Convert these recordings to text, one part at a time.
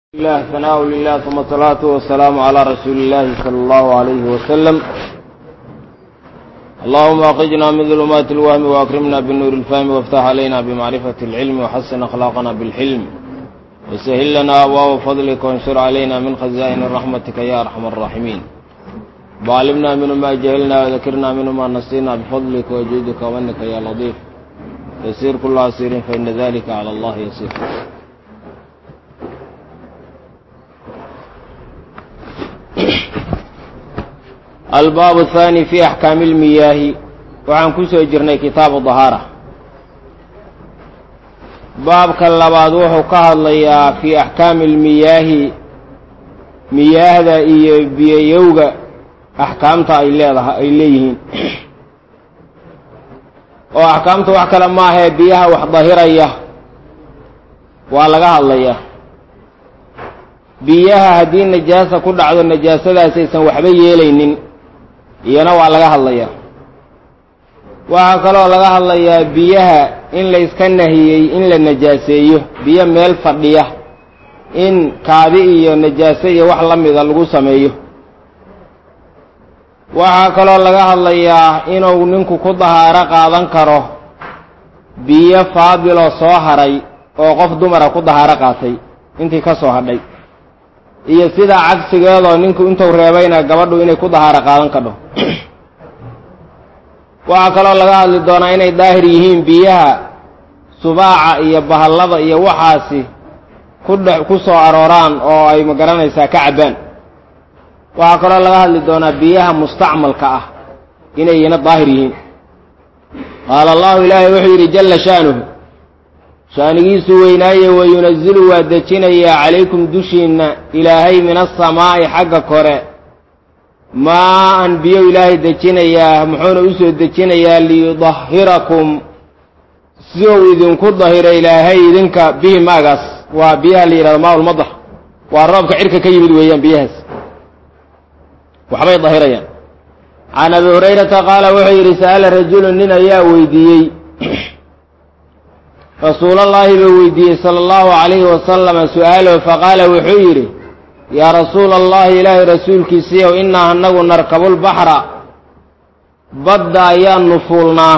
الله ثناء لله ثم الصلاة والسلام على رسول الله صلى الله عليه وسلم. اللهم أخرجنا من ظلمات الوهم وأكرمنا بالنور الفهم وافتح علينا بمعرفة العلم وحسن أخلاقنا بالحلم وسهل لنا أبواب فضلك وانشر علينا من خزائن رحمتك يا أرحم الراحمين. وعلمنا منه ما جهلنا وذكرنا منه ما نسينا بفضلك وجودك ومنك يا لطيف. يسير كل عسير فإن ذلك على الله يسير. الباب الثاني في أحكام المياه وعن كسو جرني كتاب الطهارة. باب كاللباد وحو كهضليا في أحكام المياه مياه ذا بيوغا أحكامتها إليهين وأحكامتها وحكا ما هي بيها وحظاهرية وعلى هضليا بيها هدي النجاسة كل عدو النجاسة لا سيسا وحبي يلينين iyana waa laga hadlayaa. waxaa kaloo laga hadlayaa biyaha in la iska nahiyey in la najaaseeyo biyo meel fadhiya in kaadi iyo najaaso iyo wax la mida lagu sameeyo. waxaa kaloo laga hadlayaa inuu ninku ku dahaaro qaadan karo biyo faadiloo soo haray oo qof dumara ku dahaaro qaatay intii ka soo hadhay iyo sida cagsigeedoo ninku intuu reebayna gabadhu inay ku dahaaro qaadan kadho. waxaa kaloo laga hadli doonaa inay daahir yihiin biyaha subaaca iyo bahallada iyo waxaasi ku soo arooraan oo ay magaranaysaa ka cabbaan. waxaa kaloo laga hadli doonaa biyaha mustacmalka ah inayna daahir yihiin. qaala allahu ilaahay wuxuu yidhi jalla sha'nuhu shaanigiisu weynaaye wayunazilu waa dejinayaa calaykum dushiinna ilaahay min asamaa'i xagga kore maa'an biyo ilaahay dejinayaa muxuuna u soo dejinayaa liyudahhirakum si uu idinku dahiro ilaahay idinka bihi maagaas waa biyaha la yidhahdo maa ulmadar waa roobka cirka ka yimid weeyaan biyahaas waxbay dahirayaan. can abi hurayrata qaala wuxuu yidhi sa'ala rajulun nin ayaa weydiiyey rasuulallaahi buu weydiiyey sala allahu calayhi wasalama su'aalow faqaala wuxuu yidhi yaa rasuula allahi ilaahay rasuulkiisiiyow innaa annagu narkabulbaxra badda ayaannu fuulnaa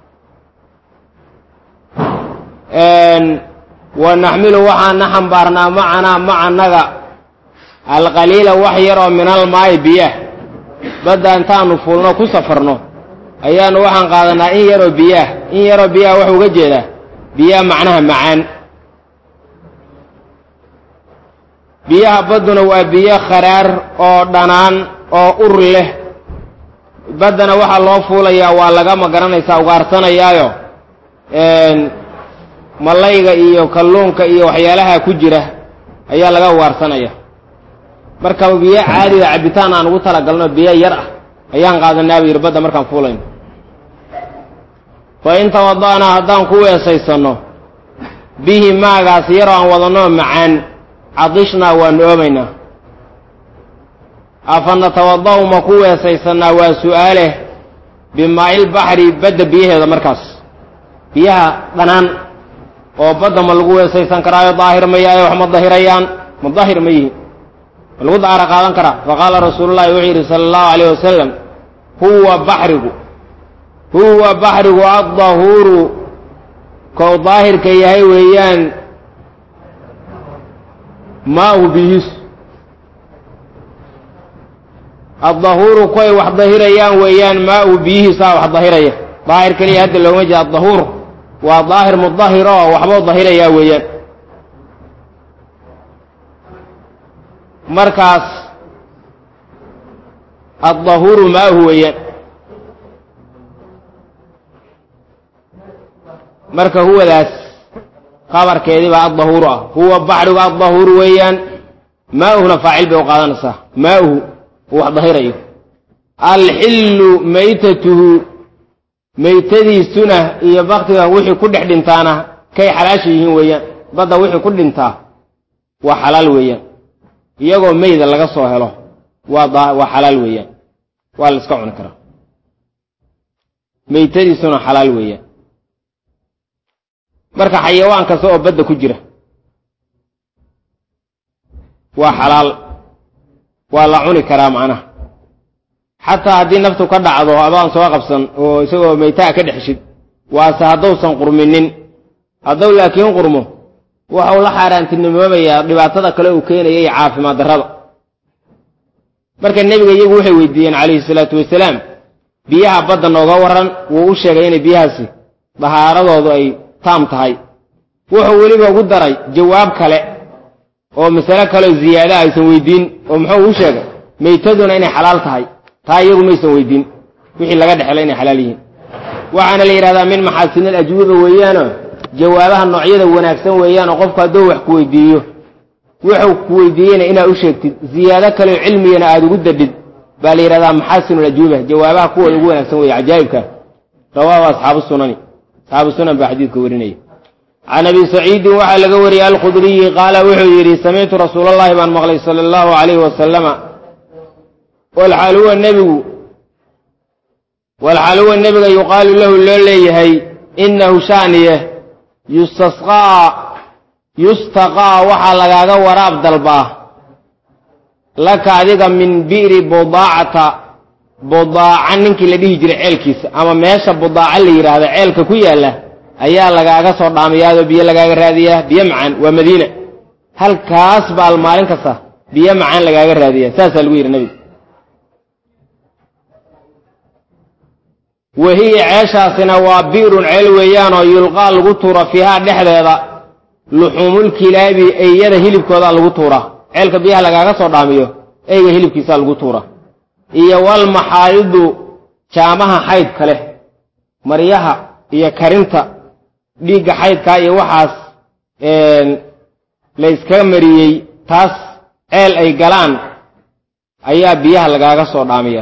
wa naxmilu waxaana xambaarnaa macanaa macannaga alqaliila wax yaroo min almaa'i biyah badda intaannu fuulno ku safarno ayaannu waxaan qaadanaa in yaroo biyaah waxuu uga jeedaa biyaha macnaha macaan. biyaha badduna waa biyo kharaar oo dhanaan oo ur leh. baddana waxaa loo fuulayaa waa laga magaranaysaa ugaarsanayaayo malayga iyo kalluunka iyo waxyaalaha ku jira ayaa laga ugaarsanaya. marka biyo caadiga cabbitaan aan ugu talagalno biyo yar ah ayaan qaadanaaba yidhi badda markaan fuulayno. fa in tawada'naa haddaan ku weesaysanno bihi maagaas yaroo aan wadanoo macaan cadishnaa waanu oomaynaa. afa natawada'u ma ku weesaysannaa waa su'aaleh bimaa'ilbaxri badda biyaheeda markaas biyaha dhanaan oo badda ma lagu weesaysan karaayo daahir mayaayo wax ma dahirayaan ma daahir ma yihin ma lagu dahaaro qaadan karaa. faqaala rasuulullahi wuxuu yidhi sala allahu calayh wasalam huwa baxrigu addahuuru kow daahirka yahay weeyaan maa'u biyihiisu addahuuru koy wax dahirayaan weeyaan maa'u biyihiisaa wax dahiraya. daahir keliya hadda loogama jeeda addahuur waa daahir mudahiro oo waxbuu dahirayaa weeyaan. markaas addahuuru maa'uhu weeyaan. marka huwadaas qabarkeedii baa addahuuru ah. huwa baxrigu addahuuru weeyaan maa'uhuna faacil bay u qaadanaysaa maa'uhu uu wax dahirayo. alxillu maytatuhu maytadiisuna iyo baktiga wixii ku dhex dhintaana kay xalaasha yihiin weeyaan. badda wixii ku dhintaa waa xalaal weeyaan iyagoo meyda laga soo helo waa xalaal weeyaan waa la iska cuni karaa. maytadiisuna xalaal weeyaan. marka xayawaan kasta oo badda ku jira وحلال ولا عوني كرام عنه حتى هذه نفسه كده عضو أبان سواء قبصا وسوى ميتاء كده حشد وسهدوسا قرمنين هذول لكن قرمه وحول حاران تنموميا dhibaatada kale uu keenayay caafimaad darrada marka nabiga iyagu waxay weydiiyeen kaleey salaatu wasalaam biyaha badda nooga waran wuu u sheegay in biyahaasi bahaaradoodu ay taam tahay wuxuu waliba ugu daray jawaab kale oo mas'ala kale ziyaada aysan weydiin oo muxuu u sheegay meeytaduna inay xalaal tahay taa iyagu ma aysan weydiin wixii laga dhaxlay inay xalaal yihiin waxaana la yiraahdaa min maxaasin al-ajwaba weeyaan jawaabaha noocyada wanaagsan weeyaan qofka haduu wax ku weydiiyo wuxuu ku weydiiyeen inaa u sheegtid ziyaada kale cilmiyana aad ugu dadid baa la yiraahdaa maxaasin al-ajwaba jawaabaha kuwa ugu wanaagsan weey ajaayibka rawaa asxaabu sunan ba xadiidka warinay عن أبي سعيد وعلى قوري الخدري قال وحيري سمعت رسول الله بن مغلي صلى الله عليه وسلم والحال هو النبي يقال له الليهي إنه شانيه يستقى وحلقا وراب دلباه لك عديد من بئر بضاعة ننك الذي يجري عيلكيس أما ماشا بضاعة اللي يرى هذا عيلك كويا له ayaa lagaaga soo dhaamiyaado biyo lagaaga raadiyaa biyo macaan waa Madiina halkaas baa maalin kasta biyo macaan lagaaga raadiyaa saas lagu yiri nabi wahiya aashaasina waa biirun ceel weeyaan oo yulqaa lagu tuura fiha dhexdeeda luxumul kilaabi ayada hilibkooda lagu tuura ceelka biyaha lagaaga soo dhaamiyo ayga hilibkiisa lagu tuura iyo wal maxaaidu jaamaha xayd kale mariyaha iyo karinta dhiiga xaydka iyo waxaas la iska mariyay taas ceel ay galaan ayaa biyaha lagaaga soo dhaamiya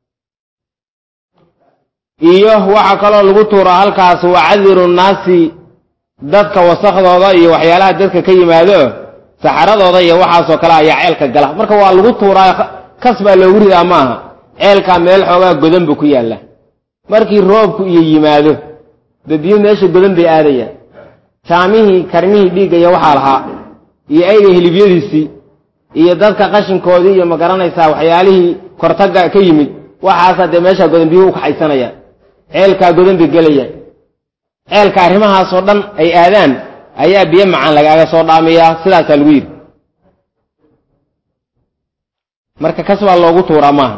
iyo waxa kale lagu tuura halkaas waa cadiru naasi dadka wasakhdooda iyo waxyaalaha dadka ka yimaado saxaradooda iyo waxaas oo kale ayaa ceelka gala marka waa lagu tuuraa kasba loogu ridaa maaha ceelka meel xoogaa godan buu ku yaala markii roobku iyo yimaado biyo meesha godan bay aadayaan saamihii karmihii dhiiga iyo waxa lahaa iyo ayga hilibiyadiisi iyo dadka qashinkoodii iyo magaranaysa waxyaalihii kortaga ka yimid waxaas de meesha godan biyo ka xaysanayaan ceelka godan bay galayaan ceelka arimahaas oo dhan ay aadaan ayaa biyo macaan lagaaga soo dhaamiya sidaas lagu yiri marka kasba loogu tuura maaha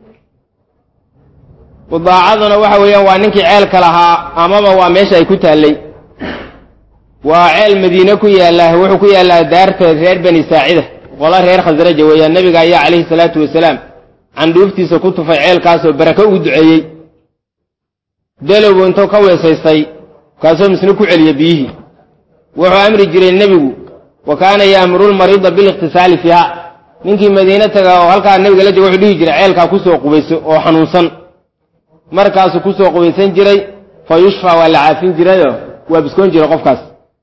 وضاعدنا waxa weeyaan waa ninkii ceelka lahaa amaba waa meesha ay ku taalay waa ceel Madiina ku yaala wuxuu ku yaala daarta reer bani Saacida qola reer Khasraj weeyaan nabiga ayaa kaleey salaatu wasalaam canduftiisa ku tufay ceelkaas oo barako ugu duceeyay dalow intuu ka weesaystay kaasoo misna ku celiya biyihi wuxuu amri jiray nabigu wakaana yaamuru al-mariida bil ikhtisal fiha ninkii Madiina taga oo halka nabiga la joogo wuxuu dhihi jiray ceelka ku soo qubayso oo xanuunsan markaas ku soo qoweysan jiray fayushfa wala aafin jirayo waa biskoon jiray qofkaas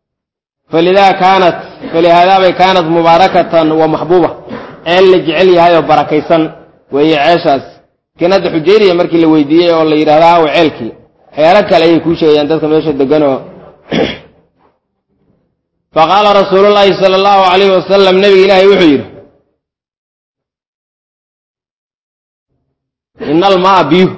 falihada bay kaanat mubarakatan wa mahbuba ceel la jecel yahay oo barakaysan way ceeshaas kanada xujayriya markii la weydiiyay oo la yiraahdaa oo ceelkii xeero kale ay ku sheegayaan dadka meesha degan oo faqala rasuulullaahi sallallahu alayhi wasallam nabi ilaahi wuxuu yiri innal ma'a biyu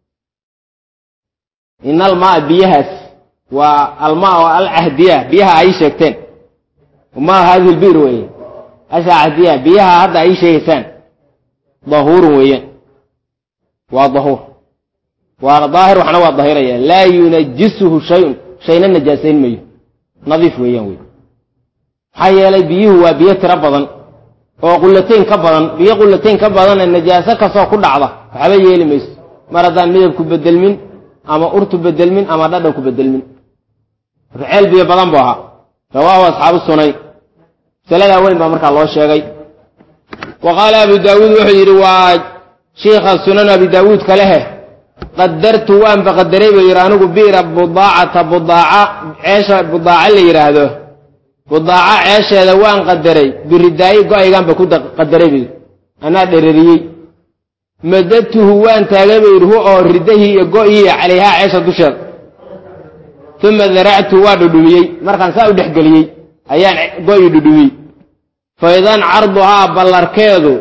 إن الماء بيهس والماء والعهدية بيها أي شيء وما هذه البير وين أشياء عهدية بيها هذا أي شيء ثان ظهور وين وظهور وظاهر وحنا والظاهرية لا ينجسه شيء النجاسين مي نظيف وين حي لي بيه وبيه تربضا وقلتين كبضا بيه قلتين كبضا النجاسة كسو كل عضة فحبي يلمس مرضان ميب كبدل من أما أرتو بدل من أما دادو كبدل من فعل بيه بضان بوها رواه أصحاب السنين سلالة وين بأمرك الله الشيخي وقال أبو داود وحجر وشيخ السنن أبي داود كله قدرت وأن بقدري بيرانوك بير بضاعة عيشة بضاعة اللي يرهده بضاعة عيشة وأن قدري بالردائي قائي قام بكود قدري بي أنا دريري مددته وأن تغبيره أو رده يقائي عليها عيشة دشر ثم ذرعته واددوي مرخان ساو دحقلي أيان قائي ددوي faidan carduhaa ballarkeedu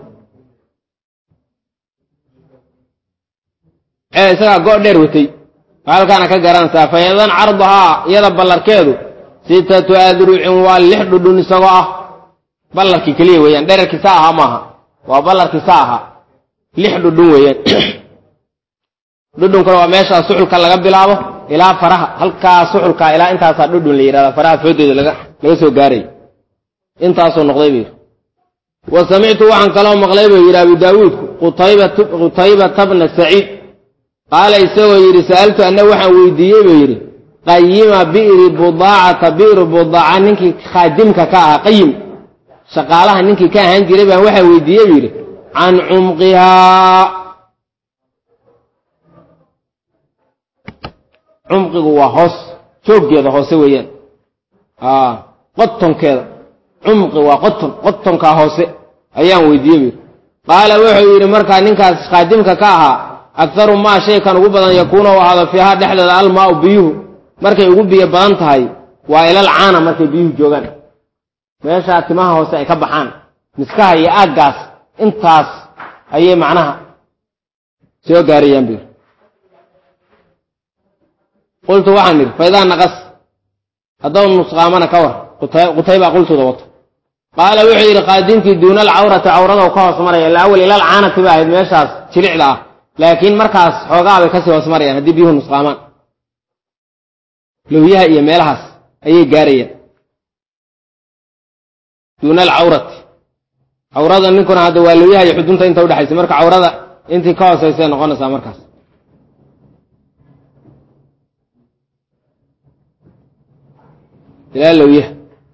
isagaa go' dheer watay halkaana ka garanaysaa faidan carduhaa iyada ballarkeedu 6 adrucin waa 6 dhudhun isagoo ah ballarkii keliya weeyaan dherarkiisa ahaa maaha waa ballarkiisa ahaa 6 dhudhun weeyaan dhudhunkuna waa meeshaa suxulka laga bilaabo ilaa faraha halkaa suxulka ilaa intaasaa dhudhun la yidhahdaa faraha foodooda laga soo gaaray intaasuu noqday buu yidhi wa samictu waxaan kaloo maqlay buu yidhi abu daawuudku qutaybata bna saciid qaala isagoo yidhi sa'altu anna waxaan weydiiyey buu yidhi qayima bi'ri budaacata bi'ru budaaca ninkii khaadimka ka ahaa qayim shaqaalaha ninkii ka ahaan jiray baan waxaan weydiiyey buu yidhi can cumqihaa cumqigu waa hoos jooggeeda hoose weeyaan qotonkeeda cumqi waa qotonkaa hoose ayaan weydiiyey buu yidhi qaala wuxuu yidhi markaa ninkaas khaadimka ka ahaa akharu maa shaykan ugu badan yakuunu u ahaado fiihaa dhexdeeda almaau biyuhu markay ugu biyo badan tahay waa ilal caana markay biyuhu joogaan meeshaa timaha hoose ay ka baxaan miskaha iyo aaggaas intaas ayay macnaha soo gaarayaan buu yidhi qultu waxaan idhi faidaa naqas haddau nusqaamana ka war qutaybaa qultuda wato qaala wuxuu yidhi qaadimkii duuna alcawrati cawrada ka hoos maraya ilaawal ilal caanati ba ahayd meeshaas jilicda ah laakiin markaas xoogaa bay kasii hoos marayaan haddii biyuhu nusqaamaan lowyaha iyo meelahaas ayay gaarayaan duuna alcawrati cawrada ninkuna hadda waa lowyaha iyo xudunta inta udhexaysa marka cawrada intii ka hoosaysay noqonaysaa markaas ilaa lowyaha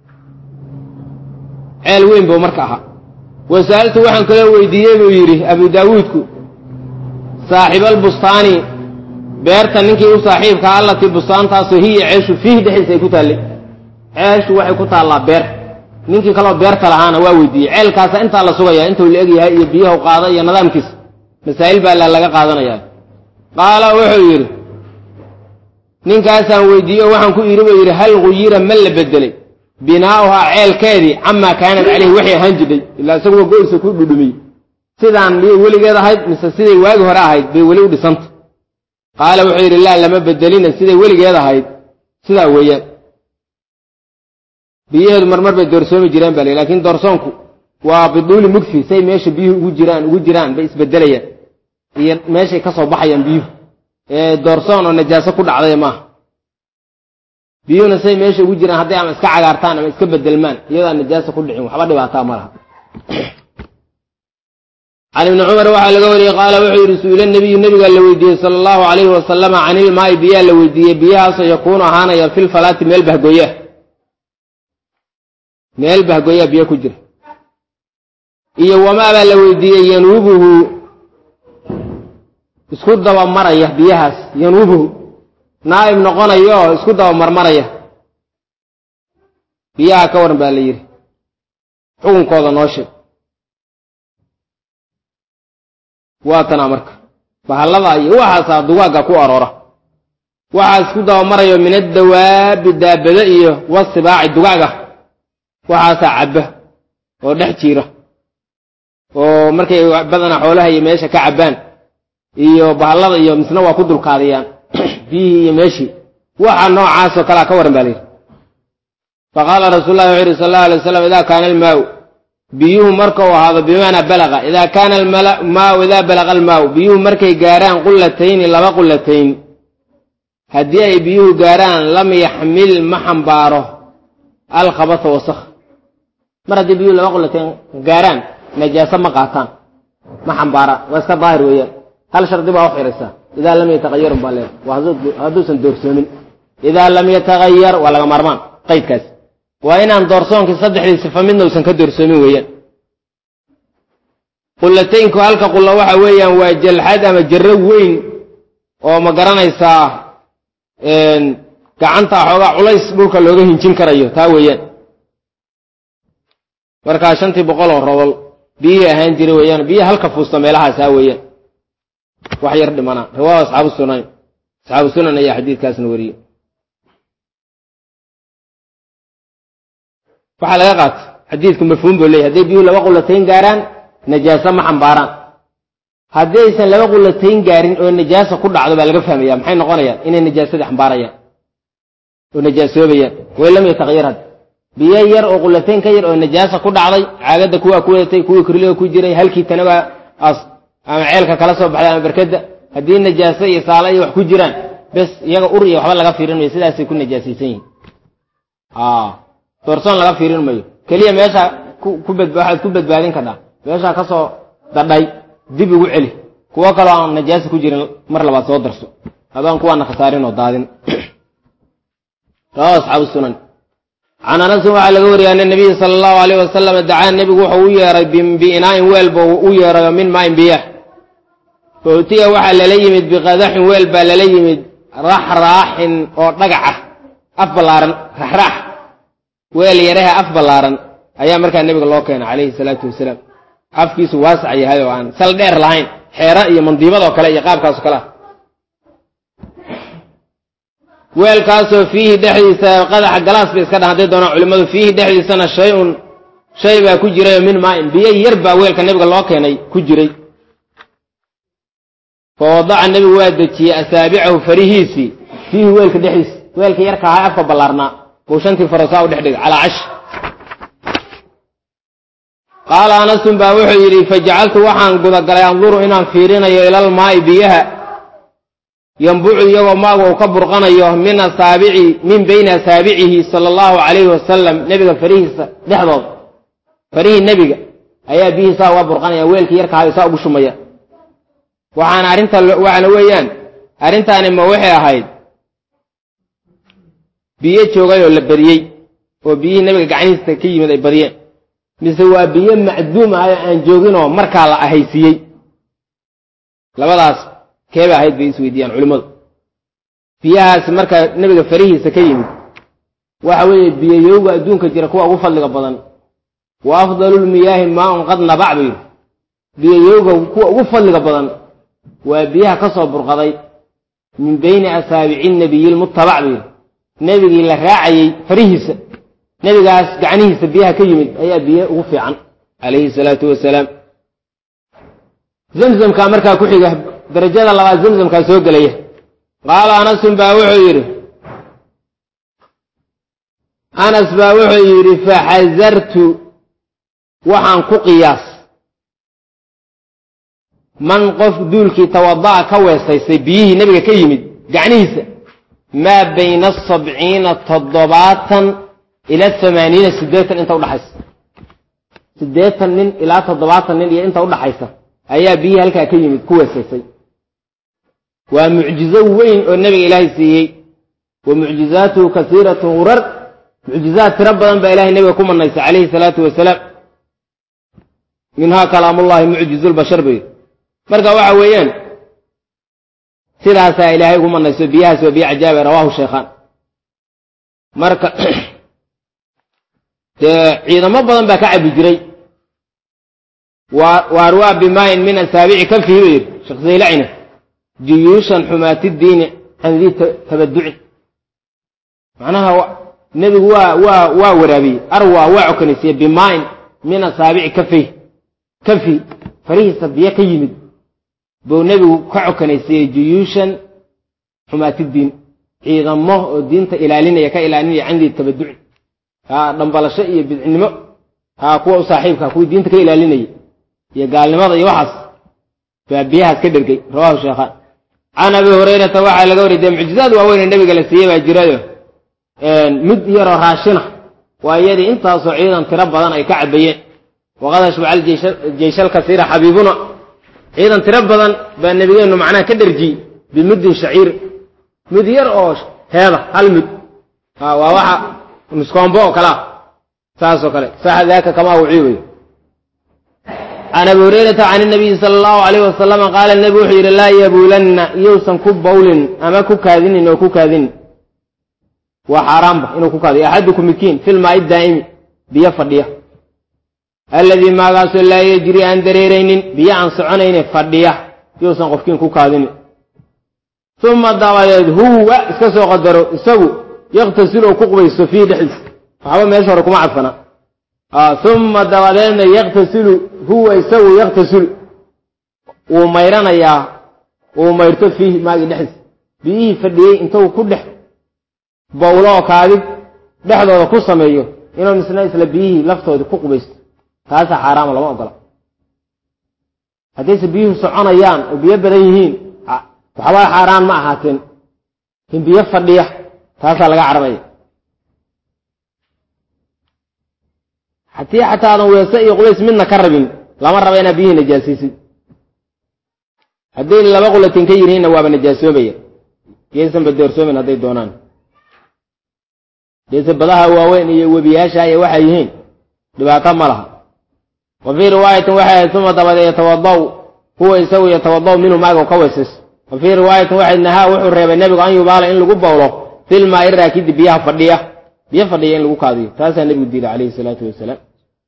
ceel weyn buu marka ahaa wasa'altu waxaan kaloo weydiiyey buu yidhi abu daawuudku saaxibalbustaani beerta ninkii u saaxiibkaa allatii bustaantaasoo hiya ceeshu fiihi dhexdiisa ay ku taallay ceeshu waxay ku taallaa beer ninkii kaloo beerta lahaana waa weydiiyey ceelkaasa intaa la sugayaa intuu la egyahay iyo biyahu qaada iyo nidaamkiisa masaa'il baa laga qaadanayaa qaala wuxuu yidhi ninkaasaan weydiiye o waxaan ku idhi buu yidhi hal guyira ma la bedelay binaa'uhaa ceelkeedii camaa kaanad calayhi waxay ahaan jidhay ilaa isaguwa go-isa ku dhudhumiyey sidaan miyay weligeed ahayd mise siday waagi hore ahayd bay weli u dhisanta qaala wuxuu yidhi laa lama bedelina siday weligeed ahayd sidaa weeyaan biyaheedu marmar bay doorsoomi jireen baa laakiin doorsoonku waa biduuli mugfi say meesha biyuhu ugu jiraan bay isbedelayaan iyo meeshay ka soo baxayaan biyuhu doorsoon oo najaaso ku dhacday maaha biyuhuna say meesha ugu jiraan hadday ama iska cagaartaan ama iska bedelmaan iyadaa najaaso ku dhicin waxba dhibaataa ma laha can ibni cumar waxaa laga wariyey qaala wuxuu yidhi su-ila nebiyu nebigaa la weydiiyey sala allahu calayhi wasalama can ilmaa'i biyaa la weydiiyey biyahaasoo yakuunu ahaanaya filfalaati meel bahgoyaa biyo ku jira iyo wamaabaa la weydiiyey yanuubuhu isku dabamaraya biyahaas yanuubuhu naa'ib noqonayo oo isku dabamarmaraya biyaha ka waran baa la yidhi xukunkooda noo sheeg waa tanaa marka bahallada iyo waxaasaa dugaagga ku aroora waxaa isku dabamarayo min addawaabi daabada iyo wasibaaci dugaaga waxaasaa cabba oo dhex jiira oo markay badanaa xoolaha iyo meesha ka cabbaan iyo bahallada iyo misna waa ku dulkaadiyaan biyihii iyo meeshii waxa noocaasoo kalea ka waran baa layidhi faqaala rasuulullahi wuxuu yidhi sal allau alay waslam idaa kaana almaau biyuhu marka uu ahaado bimaanaa balaqa idaa kaana almaau idaa balaqa almaau biyuhu markay gaaraan qullatayni 2 qullatayn haddii ay biyuhu gaaraan lam yaxmil ma xambaaro alkhabasa wasakh mar haddii biyuhu 2 qullatayn gaaraan najaaso ma qaataan ma xambaaraan waa iska daahir weeyaan hal shardi baa u xiraysaa idaa lam yataqayar baa leedahay waa hadduusan doorsoomin idaa lam yataqayar waa laga maarmaan qaydkaas waa inaan doorsoonkii 3 sifa midna uusan ka doorsoomin weeyaan qullataynku halka qulla waxa weeyaan waa jalxad ama jarro weyn oo ma garanaysaa gacanta xoogaa culays dhulka looga hinjin karayo taa weeyaan markaa 500 oo rodol biyihii ahaan jira weeyaan biyihi halka fuusta meelahaasaa weeyaan wax yar dhimana riwaaya asxaabu sunan ayaa xadiidkaasna wariyey waxaa laga qaatay xadiidku mafhuum buu leeyahay hadday biyuhu laba qulatayn gaaraan najaaso ma xambaaraan haddii aysan laba qulatayn gaarin oo najaaso ku dhacdo baa laga fahmaya maxay noqonayaan inay najaasadii xambaarayaan oo najaasoobayaan way lam yataqyar had biyo yar oo qulatayn ka yar oo najaasa ku dhacday caagada kuwaa ku wadatay kuwii kirliga ku jiray halkii tanaba ama ceelka kala soo baxday ama barkada haddii najaaso iyo saala iyo wax ku jiraan bes iyaga ur iyo waxba laga fiirin mayo sidaasay ku najaasaysan yihiin doorsoon laga fiirin mayo keliya meesha waxaad ku badbaadin kartaa meeshaa ka soo dadhay dib ugu celi kuwo kaloo aan najaasa ku jirin mar labaad soo darso adoon kuwaana khasaarin oo daadin rawahu asxaabu sunan can anasin waxaa laga wariya ana nabiya sala allahu alayh wasalam dacaa nebigu wuxuu u yeeray biinaa'in weelba u yeerayo min maain biyah fautiya waxaa lala yimid biqadaxin weel baa lala yimid raxraaxin oo dhagaca af ballaaran raxraax weel yaraha af ballaaran ayaa markaa nebiga loo keenay calayhi salaatu wasalaam afkiisu waasac yahay oo aan sal dheer lahayn xeera iyo mandiibadoo kale iyo qaabkaasoo kale ah weelkaasoo fiihi dhexdiisa qadaxa galaas bay iska dhahan hadday doonaan culimmadu fiihi dhexdiisana shay baa ku jirayoo min maain biyo yar baa weelka nebiga loo keenay ku jiray fa wadaca nebigu waa dejiyey asaabicahu farihiisii fiihi weelka dhexdiisa weelka yarka ahaa afka ballaarnaa buu shantii farosaa u dhex dhigay calaa cash qaala anasun baa wuxuu yidhi fajacaltu waxaan gudagalay anduru inaan fiirinayo ilal maa'i biyaha yambucu iyagoo maagu uu ka burqanayo min bayni asaabicihi sala allahu calayhi wasalam nebiga farihiisa dhexdood farihii nebiga ayaa biyihiisaa uga burqanaya weelkii yarkahaa isaa ugu shumaya waxaana weeyaan arrintaani ma waxay ahayd biyo joogay oo la badiyey oo biyihii nebiga gacanihiisa ka yimid ay badiyeen mise waa biyo macduum ah oo aan jooginoo markaa la ahaysiiyey labadaas keebay ahayd bay isweydiiyaan culimmadu biyahaasi markaa nebiga farihiisa ka yimid waxa weeye biyayowga adduunka jira kuwa ugu fadliga badan wa afdalulmiyaahi maaun qad nabac buu yidhi biyayowga kuwa ugu fadliga badan waa biyaha ka soo burqaday min bayni asaabici nabiyi lmutabac buu yidhi nebigii la raacayey farihiisa nebigaas gacnihiisa biyaha ka yimid ayaa biyo ugu fiican calayhi salaatu wasalaam zamzamkaa markaa ku xiga darajada labaad zamzamkaa soo gelaya qaala anasun baa wuxuu yidhi anas baa wuxuu yidhi faxasartu waxaan ku qiyaas man qof duulkii tawada'a ka weesaysay biyihii nebiga ka yimid gacnihiisa maa bayna 70 ila 80 inta udhaxaysa 80 nin ilaa 70 nin iyo inta udhaxaysa ayaa biyihii halkaa ka yimid ku weesaysay waa mucjizo weyn oo nebiga ilaahay siiyey wa mucjizaatuhu kasiiratun urar mucjizaad tiro badan baa ilahay nebiga ku manaysay calayhi salaatu wasalaam minhaa kalaamullahi mucjizulbashar bay marka waxa weeyaan sidaasaa ilaahay ugu manayso biyahaas waa biyo cajaabe rawaahu shaykhaan marka dee ciidamo badan baa ka cabi jiray waarwaa bimaayin min asaabici kafihi bay yidhi sheekh zaylacina juyuushan xumaati diini can dii tabaducin macnaha nebigu waa waraabiyey arwa waa cokanaysiye bimaayin min asaabici kafi farihiisa biyo ka yimid buu nebigu ka cokanaysiiyey juyuushan xumaati diin ciidamo oo diinta ilaalinaya ka ilaalinaya can dii tabaducin dhambalasho iyo bidcinimo kuwa u saaxiibka kuwii diinta ka ilaalinayay iyo gaalnimada iyo waxaas baa biyahaas ka dhergay rawahu shaykhaan can abi hurayrata waxaa laga wariyay dee mucjizaad waaweyn oo nebiga la siiyey baa jirayo mid yaroo raashina waa iyadii intaasoo ciidan tiro badan ay ka cabayeen waqad ashbaca jeysha kasiira xabiibuna ciidan tiro badan baa nebigeennu macnaha ka dherjiyey bimuddin shaciir mid yar oo heeda hal mid waa waxa nuskoombo oo kale ah saasoo kale saxa daaka kamaa wuciibayo can abi hurayrata can inabiyi sala allahu calayh wasalama qaala nebigu wuxuu yidhi laa yabuulanna iyousan ku bawlin ama ku kaadinin oo ku kaadinin waa xaaraanba inuu ku kaadiyo axadukum midkiin filmaa'i daa'imi biyo fadhiya alladii maagaasoo laa yejri aan dareeraynin biyo aan soconayne fadhiya iyousan qofkiin ku kaadinin uma dabadeed huwa iska soo qadaro isagu yaktasil oo ku qubaysto fiihi dhexdiisa waxba meesha hore kuma cadfana ثم دبدين يغتسل هو يسوي يغتسل وميرنا يا وميرتد فيه ما يدحس بيه فدي انتو كدح بولا كاذب دحدودا ku sameeyo inuu misna isla bihi laftooda ku qubaysto taas xaraam lama ogola hadii biyo soconayaan oo biyo badan yihiin waxa xaraam ma ahaatin in biyo fadhiya taas laga carabay haddii xataa aan weesa iyo qubays midna ka rabin lama rabo in biyo najaasisi haddii laba qulatin ka yiriina waa najaasoobaya yeesan badeersoomin haday doonaan deesa badaha waaweyn iyo webiyaasha ay waxa yihiin dhibaato ma laha wa fi riwaayatin waxa thumma dabada yatawaddaw huwa isawi yatawaddaw minhu maaga ka weesas wa fi riwaayatin waxa nahaa wuxuu reebay nabigu an yubaala in lagu bawlo fil maa'i raakid biyaha fadhiya in lagu kaadiyo taasa nabigu diiray alayhi salatu wasalaam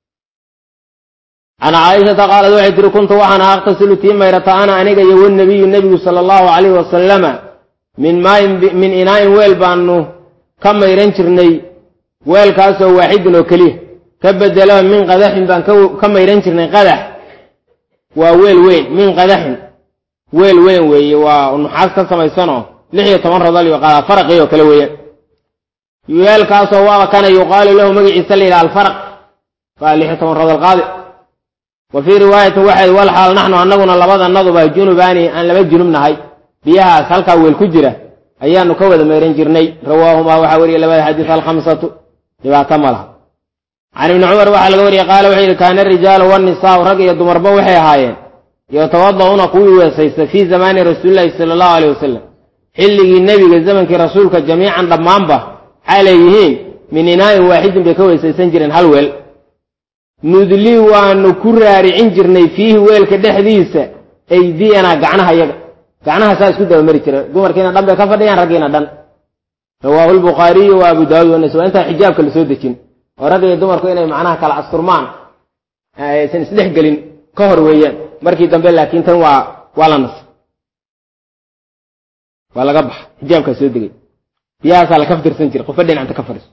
ana aisha qaalad waxa tiri kuntu waxana aqtasilu timayrata ana aniga iyo nabigu sallallahu alayhi wasallama min inaa'in weel baanu ka mayran jirnay weelkaas oo waaxidin oo kaliya ka bedelo min qadaxin baan ka mayran jirnay qadax waa weel weyn min qadaxin weel weyn weeye waa nuxaas ka samaysano 16 rodal iyo qada farqi oo kala weeyaan weelkaas oo waa kana yuqaalu lahu magaciisa leeyahay al-farq waa 16 rodal qaadi wa fi riwaayatin waxay wal xaal nahnu annaguna labadanadu baa junubaani aan laba junubnahay biyaha halka weel ku jira ayaanu ka wada meeran jirnay rawaahuma waxa wariye labada xadiis al-khamsatu dhibaato malaha عن ابن عمر waxa laga wariyay qaal waxa kaana rijaal wa nisaa rag iyo dumarba waxay ahaayeen yatawaddauna kuwi weesaysta fi zamani rasuulillaah sallallahu alayhi wasallam xilligii nabiga zamankii rasuulka jamiican dhamaanba xaleeyihiin min inaa'in waahidin bay ka weesaysan jireen hal weel nudli waanu ku raaricin jirnay fiihi weelka dhexdiisa aydiyana gacnaha saa isku daba mari jiray dumarkiina dhan bay ka fadhiyaan raggiina dhan rawaahu al-bukhari wa abu daawud wa nasaa'i inta xijaabka la soo dejin oo rag iyo dumarku inay macnaha kala asturmaan aysan isdhex gelin ka hor weeyaan markii dambe laakiin tan waa la nas waa laga bax xijaabka soo degay biyaha la kaftirsan jiray qof dhinaca ka fariis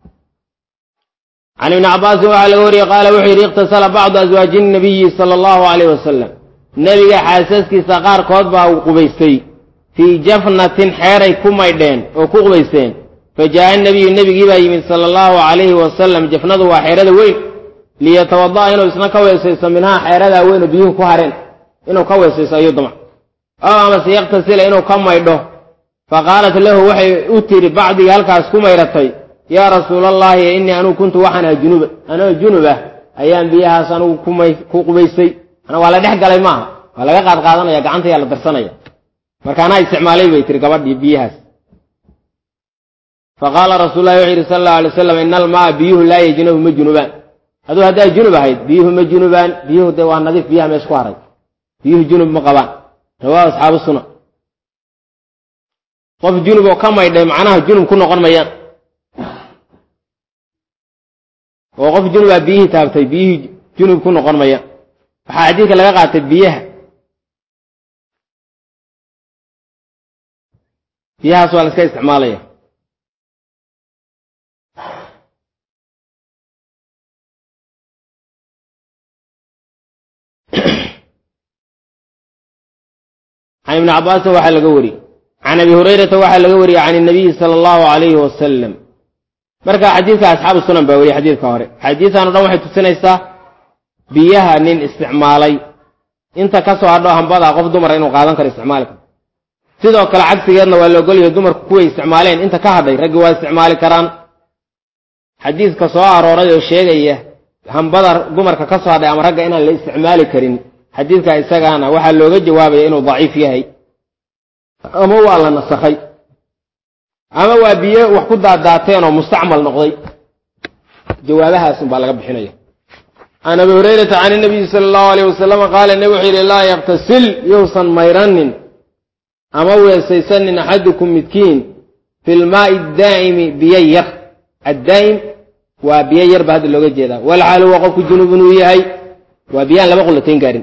عن ابن عباس وعلى وري قال وحي اغتسل بعض ازواج النبي صلى الله عليه وسلم نبي حاسسكي سقار كود با قبيستي في جفنة حيري كميدين او كقبيستين فجاء النبي جيبا صلى الله عليه وسلم جفنته وحيرده وين ليتوضا انه اسنا كويسيس منها حيرده وين بيو كهرين انه كويسيس ايو دمع اما سيغتسل انه كميدو فقالت له وحي اوتي بعضي halkaas kumayratay يا رسول الله اني انا كنت وحنا جنوبه ايام بيها سنو ku qubaysay ana wala dhex galay ma wala laga qaadanaya gacanta yaa la darsanaya marka ana isticmaalay bay tir gabadhii biyahaas فقال رسول الله صلى الله عليه وسلم ان الماء بيه لا يجنب مجنبان هذا جنب هيد بيه مجنبان بيه ده waa nadiif biyaha meesh ku haray biyuhu junub ma qabaan rawaa asxaabu sunnah qof junub oo ka maydhay macnaha junub ku noqon mayaan oo qof junub biyihi taabtay biyihi junub ku noqon mayaan waxa xadiidka laga qaatay biyahaas waa la iska isticmaalaya عن ابن عباس وحا لغا وري عن ابي هريره وحا لغا وري عن النبي صلى الله عليه وسلم marka xadiiska asxaabu sunan baa wari xadiiska hore xadiisana dhan waxay tusinaysaa biyaha nin isticmaalay inta ka soo hadho hanbada qof dumar inuu qaadan karo isticmaalka sidoo kale cagsigeedna waa loo goliyay dumarku kuway isticmaaleen inta ka hadhay rag waa isticmaali karaan xadiiska soo arooray oo sheegaya hanbada dumarka ka soo hadhay ama ragga inaan la isticmaali karin xadiiska isagana waxa looga jawaabay inuu dhaif yahay ama waa la nasakhay ama waa biyo wax ku daadaateen oo mustacmal noqday jawaabahaas baa laga bixinaya ana Abu Hurairah aan nabi sallallahu alayhi wasallam qaal nabi wuxuu la yaqtasil yusan mayranin ama weesaysanin ahadukum midkiin fil maa'i daa'im biyayr ad-daa'im waa biyayr baad looga jeedaa wal hal waa qof junubun yahay waa biyaan laba qulateen gaarin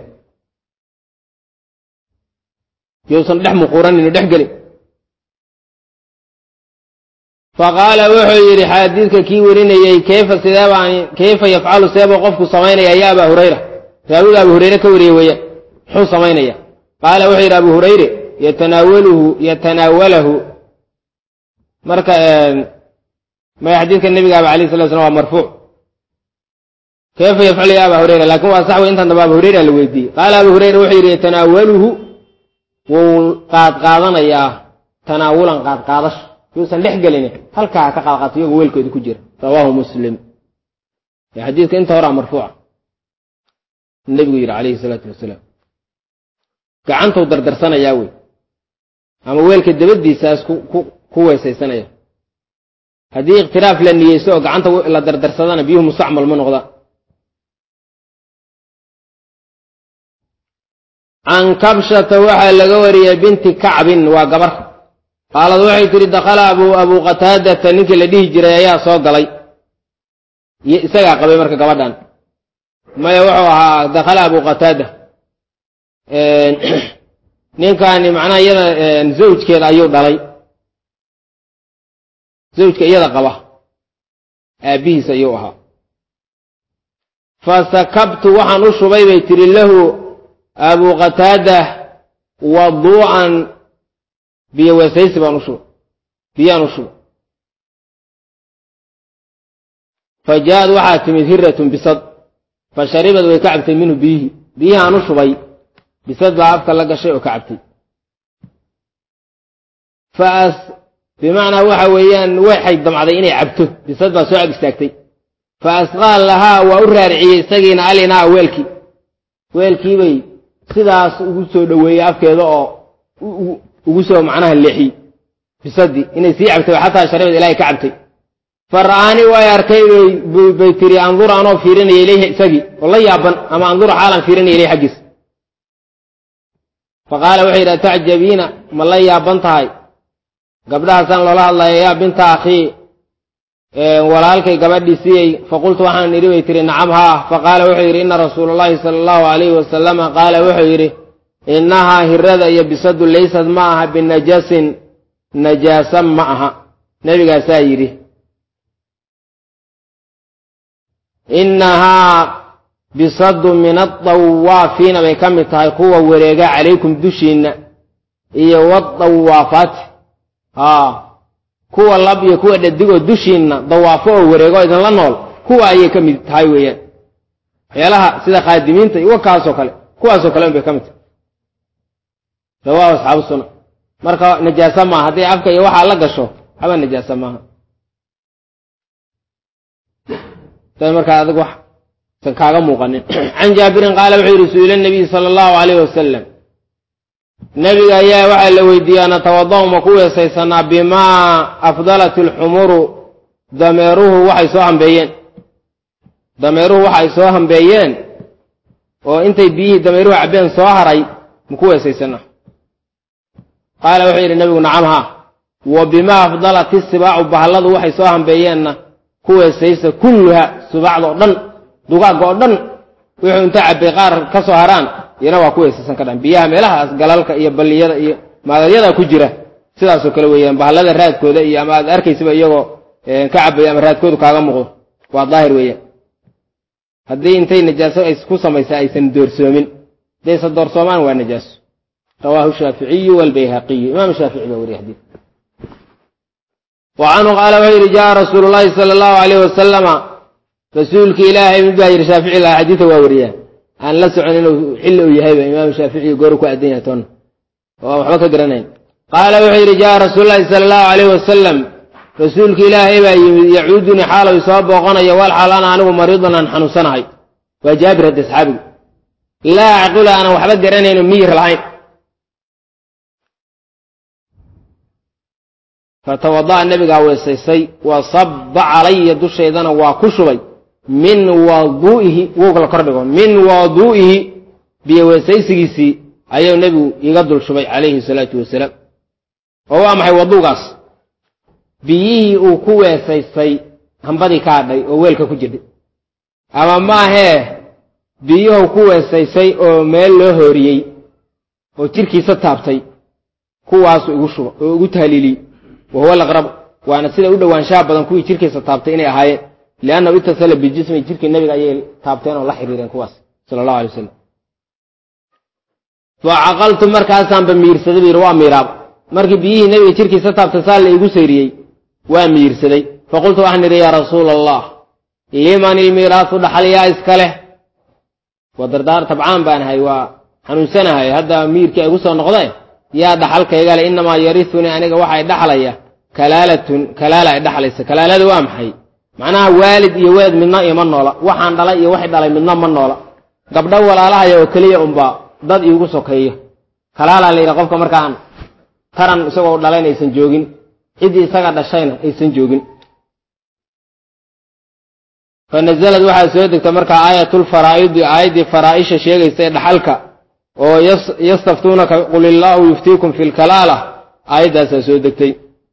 yusan dhex muquran inuu dhex galin faqaala wuxuu yidhi xadiidka kii warinayey kayfa yafcalu seebuu qofku samaynaya ya abaa hurayra raawiga abu hurayre ka wariyey weeyaan muxuu samaynaya qaala wuxuu yidhi abu hurayre yatanaawalahu marka maya xadiidka nebigaaba alayh salatu slam waa marfuuc kayfa yafcalu ya abaa hurayra laakin waa sax wey intan damba abu hurayra la weydiiyey qaala abu hurayra wuxuu yidhi yatanaawaluhu wuu qaadqaadanayaa tanaawulan qaadqaadasho yuusan dhex gelin halkaa ka qaadqaato iyagoo weelkooda ku jira rawaahu muslim xadiidka inta horaa marfuuca nebigu yidhi calayhi salaatu wasalaam gacantuu dardarsanayaa wey ama weelka dabadiisaas ku weesaysanaya haddii ikhtiraaf la niyeysto oo gacanta la dardarsadana biyuhu mustacmal ma noqdaan can kabshata waxaa laga wariyey binti kacbin waa gabar qaalad waxay tidhi dakhala abu qataadata ninkii la dhihi jiray ayaa soo galay isagaa qabay marka gabadhan maya wuxuu ahaa dakhala abu qataada ninkaani macnaha iyada zawjkeeda ayuu dhalay zawjka iyada qaba aabbihiis ayuu ahaa fasakabtu waxaan u shubay bay tidhi lahu abu qataada waduu'an biyo weesaysi baan u shubay biyaan u shubay fa ja'ad waxaa timid hiratun bisad fa sharibad way ka cabtay minhu biyihii aan u shubay bisad baa afka la gashay oo ka cabtay bimacnaa waxa weeyaan waxay damcday inay cabto bisad baa soo ag istaagtay fa asqaa lahaa waa u raariciyey isagiina alinaa weelkiibay sidaas ugu soo dhoweeyey afkeeda oo ugu soo macnaha leexiyey bisadii inay sii cabtay xataa sharibad ilaahay ka cabtay fa ra'aani way arkay bay tiri andura anoo fiirinaya ilayhi isagii oo la yaaban ama andura xaalan fiirinaya ilayhi xaggiisa fa qaala wuxuu yidhi atacjabiina ma la yaaban tahay gabdhahaasaan loola hadlaya yaa binta akhii walaalkay gabadhiisiyey faqultu waxaan idhi bay tihi nacam haa faqaala wuxuu yidhi ina rasuula allahi sala allahu alayhi wasalama qaala wuxuu yidhi innahaa hirada iyo bisadu laysad ma aha binajasin najaasa ma aha nebigaasaa yidhi innahaa bisadu min adawaafiina bay ka mid tahay kuwa wareega calaykum dushiinna iyo wadawaafaati kuwa lab iyo kuwa dhadigoo dushiinna dawaafo oo wareego idinla nool kuwa ayay ka mid tahay weeyaan waxyaalaha sida khaadimiinta iyo wakaasoo kale kuwaasoo kale unbay ka mid tahay rawaahu asxaabu sunna marka najaasa maaha hadday afka iyo waxaa la gasho waxba najaasa maaha day markaa adig wax san kaaga muuqanin can jaabirin qaala wuxuu yidhi su-ila nabiy sala allahu alayhi wasalam nebiga ayaa waxaa la weydiiyaa natawada' ma ku weesaysanaa bimaa afdalat alxumuru dameeruhu waxay soo hambeeyeen oo intay biyihii dameeruhu cabbeen soo haray ma ku weesaysanaa qaala wuxuu yidhi nebigu nacam haa wa bimaa afdalat isibaacu bahalladu waxay soo hambeeyeenna ku weesaysa kulluha subaacda oo dhan dugaagga oo dhan wuxuu inta cabbay qaar ka soo haraan iyana waa ku weesaysan ka dhan biyaha meelahaas galalka iyo balliyada iyo maadaryada ku jira sidaasoo kale weeyaan bahallada raadkooda iyo ama aad arkaysaba iyagoo ka cabbaya ama raadkoodu kaaga muuqdo waa daahir weeyaan haddii intay najaaso ay ku samaysa aysan doorsoomin haddaysa doorsoomaan waa najaaso rawaahu shaaficiyu walbayhaqiyu imaam shaafici baa weriye xadiid wa canhu qaala wuxuu yidhi jaa rasuulu llaahi sala allahu alayh wasalama rasuulki ilaahay mid baa yidhi shaafici lahaa xadiidka waa weriyaa aan la socon inuu xilli uu yahayba imaam shaaficiy gooru ku aadan yahay toonna oo aan waxba ka garanayn qaala wuxuu yidhi jaa rasuululahi sala allahu alayh wasalam rasuulki ilaahay baa yimid yacuudunii xaalow isoo booqanaya wal xaal ana anigu mariidan aan xanuunsanahay waa jaabir hadda asxaabigu laa acqila aanan waxba garanayno miyir lahayn fatawada'a nebigaa weesaysay wa sabba calaya dushaydana waa ku shubay min waduu'ihi wowga la kordhigo min waduu'ihi biyo weesaysigiisii ayuu nebigu iga dul shubay calayhi salaatu wasalaam oo waa maxay waduugaas biyihii uu ku weesaystay hambadii ka hadhay oo weelka ku jirtay ama maahee biyuhu ku weesaysay oo meel loo hooriyey oo jirkiisa taabtay kuwaasu igu shuba oo igu tahliiliyey wahuwa alaqrab waana sida u dhawaanshaha badan kuwii jirkiisa taabtay inay ahaayeen liannahu ittasala bijismi jirkii nabiga ayay taabteen oo la xiriireen kuwaas sala allahu alay wasalam facaqaltu markaasaanba miirsaday buu yidhi waa miiraab markii biyihii nabiga jirkiisa taabtay saa la iigu sayriyey waa miirsaday faqultu waxaan idhi yaa rasuula allah liman ilmiiraasu dhaxal yaa iska leh waa dardaar tabcaan baan ahay waa xanuunsanahay hadda miirkii ay gu soo noqdeen yaa dhaxalkayga le innamaa yarisunii aniga waxay dhaxlaya kalaala ay dhaxlaysa kalaalada waa maxay macnaha waalid iyo weed midna ima noola waxaan dhalay iyo waxay dhalay midna ma noola gabdho walaalahaya oo keliya unbaa dad iigu sokeeyo kalaalaa la yidhaha qofka markaan taran isagoo dhalayn aysan joogin ciddii isaga dhashayna aysan joogin fa nazalad waxaa soo degta markaa aayatulfaraa'idi aayaddii faraa'isha sheegaysa ee dhaxalka oo yastaftuunaka qul illaahu yuftiikum fi lkalaala aayaddaasaa soo degtay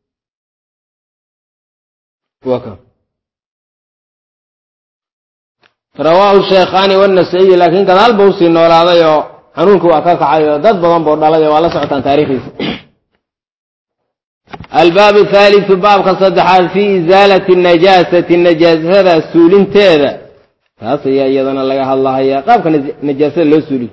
rawaahu shaykhaani wannasaiyi laakiin gadaal ba usii noolaaday oo xanuunkii waa ka kacay oo dad badan boo dhalay oo waa la socotaan taariikhiisa albaab athaaliu baabka saddexaad fii isaalati najaasati najaasada suulinteeda taas ayaa iyadana laga hadlahayaa qaabka najaasada loo suuliyo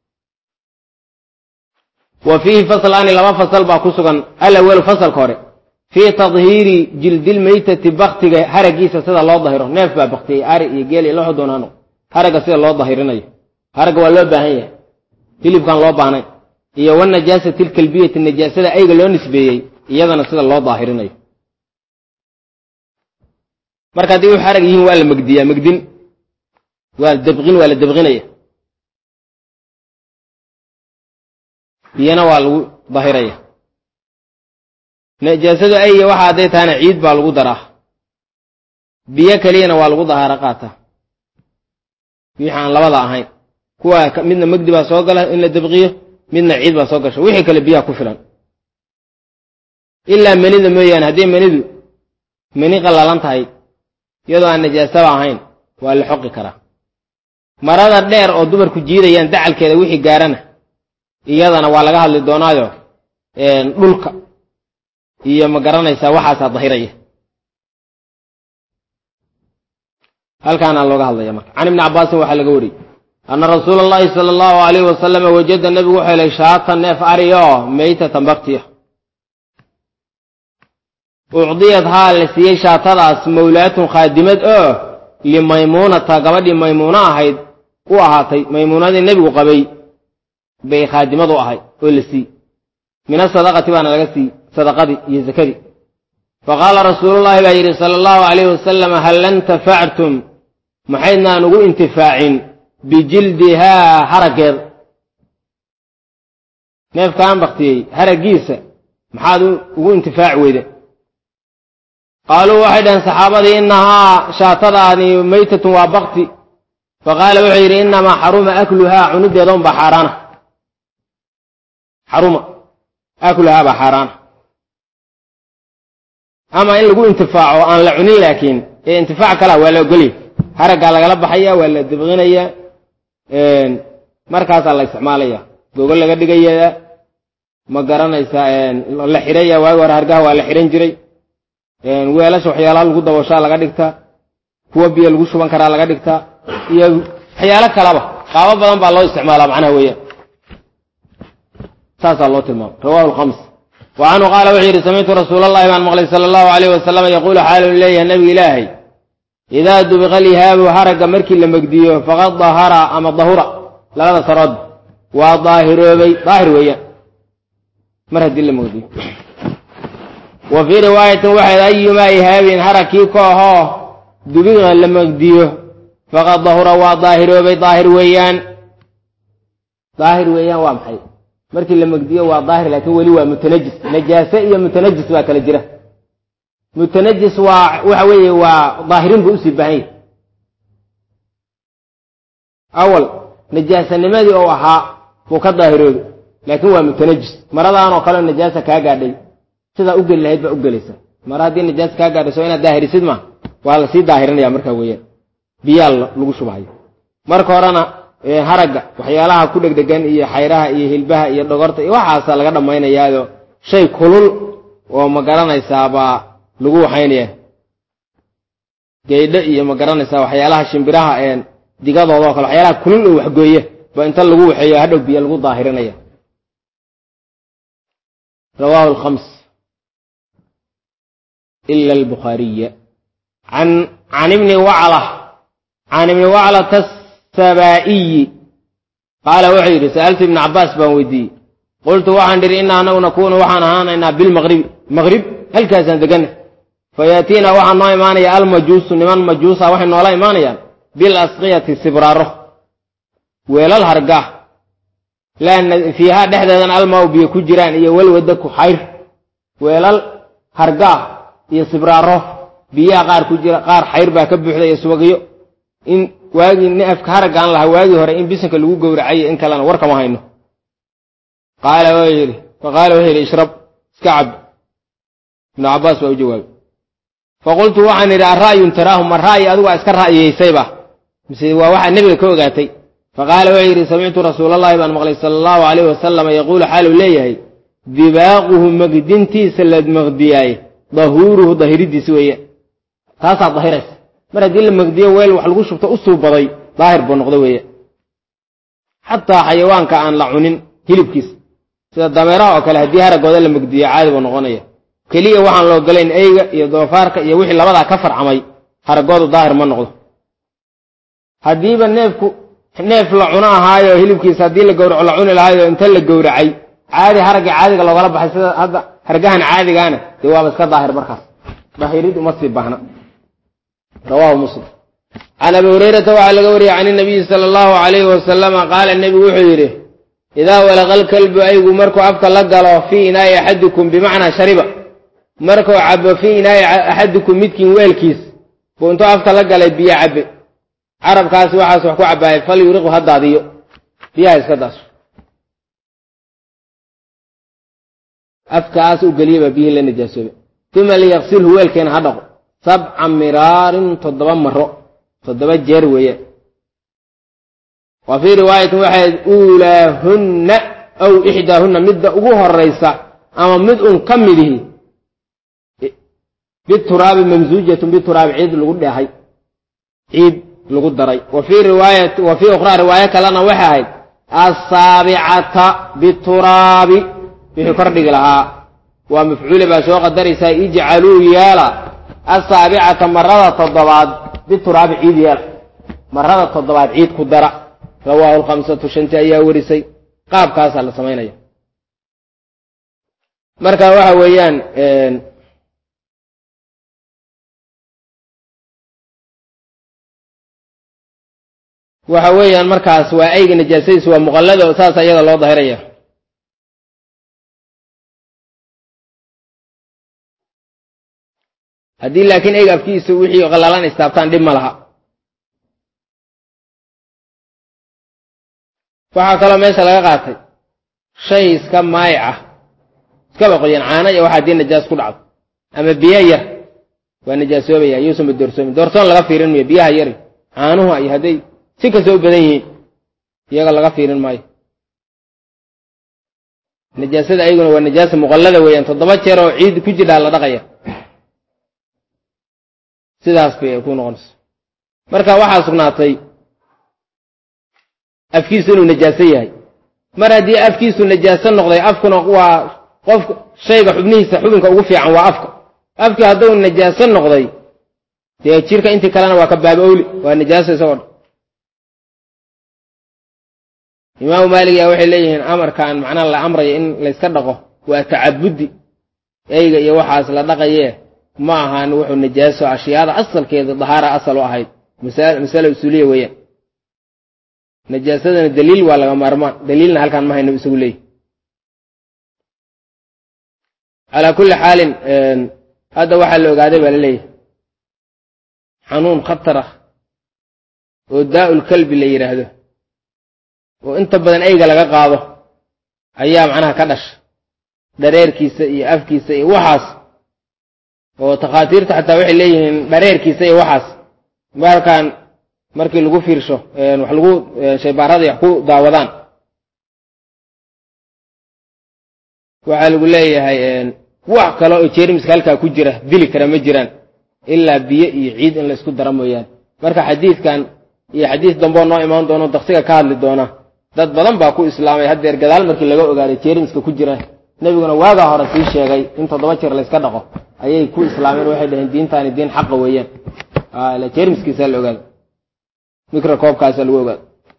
wa fiihi faslaani laba fasal baa ku sugan alawalu fasalka hore fii tadhiiri jildilmaytati baktiga haragiisa sida loo dahiro neef baa baktiyey ari iyo geel iyo laxu doonaano haragga sida loo dahirinayo haragga waa loo baahan yahay hilibkaan loo baahnay iyo wanajaasati lkalbiyati najaasada ayga loo nisbeeyey iyadana sida loo daahirinayo marka haddii u harag yihiin waa la megdiyaa megdin waa la dabqinaya biyana waa lagu dahiraya najaasadu ayga waxa hadday tahana ciid baa lagu daraa biyo keliyana waa lagu dahaaro qaataa wixii aan labada ahayn kuwa midna megdi baa soo gala in la dabqiyo midna ciid baa soo gasha wixii kale biyaha ku filan ilaa manida mooyaane hadday manidu mani qallalan tahay iyadoo aan najaasaba ahayn waa la xoqi karaa marada dheer oo dumarku jiidayaan dacalkeeda wixii gaarana iyadana waa laga hadli doonaayo dhulka iyo ma garanaysaa waxaasaa dahiraya halkaanaa looga hadlaya marka can ibni cabbaasin waxaa laga wariyey anna rasuula allahi sala allahu alayhi wasalama wajada nebigu wuxuu helay shaatan neef ariyo meytatan baktiya ucdiyad haa la siiyey shaatadaas mawlaatun khaadimad oo limaymuunata gabadhii maymuuno ahayd u ahaatay maymuunadii nebigu qabay bay khaadimad u ahay oo la siiyey min asadaqati baana laga siiyey sadaqadii iyo zakadii faqaala rasuulullahi baa yidhi sala allahu calayhi wasalam hal intafactum maxaydnaan ugu intifaacin bijildihaa haraggeeda neefkaan baktiyey haraggiisa maxaad ugu intifaaci weyde qaaluu waxay dhaheen saxaabadii innahaa shaatadaani maytatun waa bakti faqaala wuxuu yidhi innamaa xaruma akluhaa cunideeda unbaa xaaraana xaruma akluhaa baa xaaraana ama in lagu intifaaco aan la cunin laakiin ee intifaac kalaa waa la ogolya haraggaa lagala baxaya waa la dabqinaya markaasaa la isticmaalaya gogol laga dhigaya ma garanaysaa la xiraya waagi hore hargaha waa la xihan jiray weelasha waxyaalaha lagu dabashaa laga dhigtaa kuwa biyo lagu shuban karaa laga dhigtaa iyo waxyaalo kalaba qaabo badan baa loo isticmaalaa macnaha weeyaan saasaa loo tilmaamay rawahu alkhams wa canhu qaala wuxuu yidhi samictu rasuulallahi baan maqlay sala allahu calayh wasalam yaquulu xaalu leeyahay nebiga ilaahay idaa dubiqa lihaabu haragga markii la megdiyo faqad dahara ama dahura labada sarood waa daahiroobay daahir weeyaan mar haddii la megdiyo wa fii riwaayatin waxayd ayumaa ihaabin haragkii koahoo dubiqa la megdiyo faqad dahura waa daahiroobay daahir weeyaan waa maxay markii la megdiyo waa daahir laakiin weli waa mutanajis najaase iyo mutanajis baa kala jira mutanajis waa waxa weeye waa daahirin buu usii baahan yahay awal najaasanimadii oo ahaa buu ka daahirooday laakiin waa mutanajis maradaanoo kaleo najaasa kaa gaadhay sidaa u geli lahayd baa u gelaysa mar haddii najaasa kaa gaadhayso inaad daahirisid ma waa lasii daahirinaya markaa weeyaan biyaa lagu shubahayo marka horena haragga waxyaalaha ku dhegdhegan iyo xayraha iyo hilbaha iyo dhogorta iyo waxaasa laga dhammaynayaado shay kulul oo ma garanaysaabaa lagu waxaynaya geedho iyo ma garanaysaa waxyaalaha shimbiraha digadooda oo kale waxyaalaha kulul oo waxgooya ba inta lagu waxeeyo hadhow biyo lagu daahirinaya rawaahu al-khams ila al-bukhariy عن ابن وعلة السبائي قال وحير سألت ابن عباس بن ويدي قلت وحن دري إنا نكون وحن هانا بالمغرب هل كاسن دقنا فيأتينا وحن إيمانيا المجوس نمان مجوسا وحن ولا إيمانيا بالأسقية السبراره ولا الهرقاه لأن فيها دحدة الماء بيكجران والودك حير ولا الهرقاه يسبراره biyaha qaar ku jira qaar xayr baa ka buuxda iyo subagiyo in waagi neefka haragaan lahaa waagi hore in bisanka lagu gowracay in kalena war kama hayno qaala wayri ishrab iskacab ibn Abbas waa u jawaabay faqultu waxaan idhi arra'yun taraahum arra'yi adigu iska ra'yiyeysayba mise waa waxa nabiga ka ogaatay faqaala wayri sami'tu rasuulallahi baan maqlay sallallahu alayhi wasallam yaqulu xaalu leeyahay dibaaquhu magdintiisa la magdiyay dahuruhu dahiridiisa weeye taasaa dahiraysa mar haddii la magdiyo weel wax lagu shubto u suubaday daahir buu noqdo weeye xataa xayawaanka aan la cunin hilibkiisa sida dameeraha oo kale haddii haragooda la magdiyo caadi buu noqonaya keliya waxaan loo galayn eyga iyo doofaarka iyo wixii labadaa ka farcamay haragoodu daahir ma noqdo haddiiba neef la cuno ahaayo hilibkiisa haddii la gowraco la cuni lahaayo inta la gowracay caadi haragga caadiga loogala baxay sida hadda hargahan caadigaana dee waaba iska daahir markaas dahirid uma sii baahna rawaahu muslim can abi hurayrata waxaa laga wariyey can inabiyi sala allahu calayhi wasalama qaala nebigu wuxuu yidhi idaa walaqa alkalbu aygu markuu afka la galo fii inaa'i axadikum bimacnaa shariba markuu cabo fii inaa'i axadikum midkiin weelkiis buu intuu afka la galay biyo cabbe carabkaasi waxaas wax ku cabbaayay fal yuriqu ha daadiyo biyaha iska daaso afkaas u geliya baa biyihii la najaasoobay uma liyaqsilhu weelkeena ha dhaqo 7 miraarin 7 maro 7 jeer weeye wa fii riwaayatin waxay uulaahunna aw ixdaahunna midda ugu horaysa ama mid un ka midihi bituraabi mamsuujatun bituraabi ciid lagu dheehay ciid lagu daray wa fii ukhraa riwaaya kalena waxay ahayd assaabicata bituraabi wixii kordhigi lahaa waa mafcuule baa soo qadaraysaa ijcaluu yeela asaabicata marada 7 bituraabi ciid yeela marada 7 ciid ku dara rawaahu al-khamsatu shanti ayaa warisay qaabkaasaa la samaynaya marka waxa weeyaan markaas waa ayga najaasadiisa waa muqallada saas iyada loo dahiraya haddii laakiin eyga afkiisa wixii qallalan istaabtaan dhib ma laha waxaa kaloo meesha laga qaatay shay iska maayic ah iskaba qoyan caana iyo waxa haddii najaas ku dhacdo ama biyo yar waa najaasoobaya yuusanba doorsoon laga fiirin maayo biyaha yari caanuhu iyo hadday si kastoo u badan yihiin iyaga laga fiirin maayo najaasada ayaguna waa najaasa muqallada weeyaan 7 jeer oo ciid ku jidhaa la dhaqaya sidaas bay ku noqonayso marka waxaa sugnaatay afkiisu inuu najaaso yahay mar haddii afkiisu najaaso noqday afkuna waa qofka shayga xubnihiisa xubinka ugu fiican waa afkii hadduu najaaso noqday dee jirka intii kalena waa ka baabowli waa najaaso isagoo dhan imaamu maalik yaa waxay leeyihiin amarkaan macnaha la amrayo in layska dhaqo waa tacabudi eyga iyo waxaas la dhaqaye ma ahaan wuxuu najaaso ashyaada asalkeeda dahaara asal u ahayd masale usuuliya weeyaan najaasadana daliil waa laga maarmaan daliilna halkaan ma hayno isagu leeyahy calaa kulli xaalin hadda waxaa la ogaaday baa la leeyahay xanuun khatar ah oo daa'ul kalbi la yidhaahdo oo inta badan eyga laga qaado ayaa macnaha ka dhasha dhareerkiisa iyo afkiisa iyo waxaas oo takhaatiirta xataa waxay leeyihiin dhareerkiisa iyo waxaas markaan markii lagu fiirsho wax lagu shaybaarada wax ku daawadaan waxaa lagu leeyahay wax kale oo jeermiska halkaa ku jira dili kara ma jiraan ilaa biyo iyo ciid in la isku dara mooyaan marka xadiidkan iyo xadiis damboo noo imaan doono daqsiga ka hadli doona dad badan baa ku islaamay haddeer gadaal markii laga ogaaday jeermiska ku jira nebiguna waagaa hore sii sheegay in 7 jeer la iska dhaqo ayay ku islaameen waxay dhaheen diintaani diin xaqa weeyaan la jeermiskiisa la ogaado microcoobkaas lagu ogaado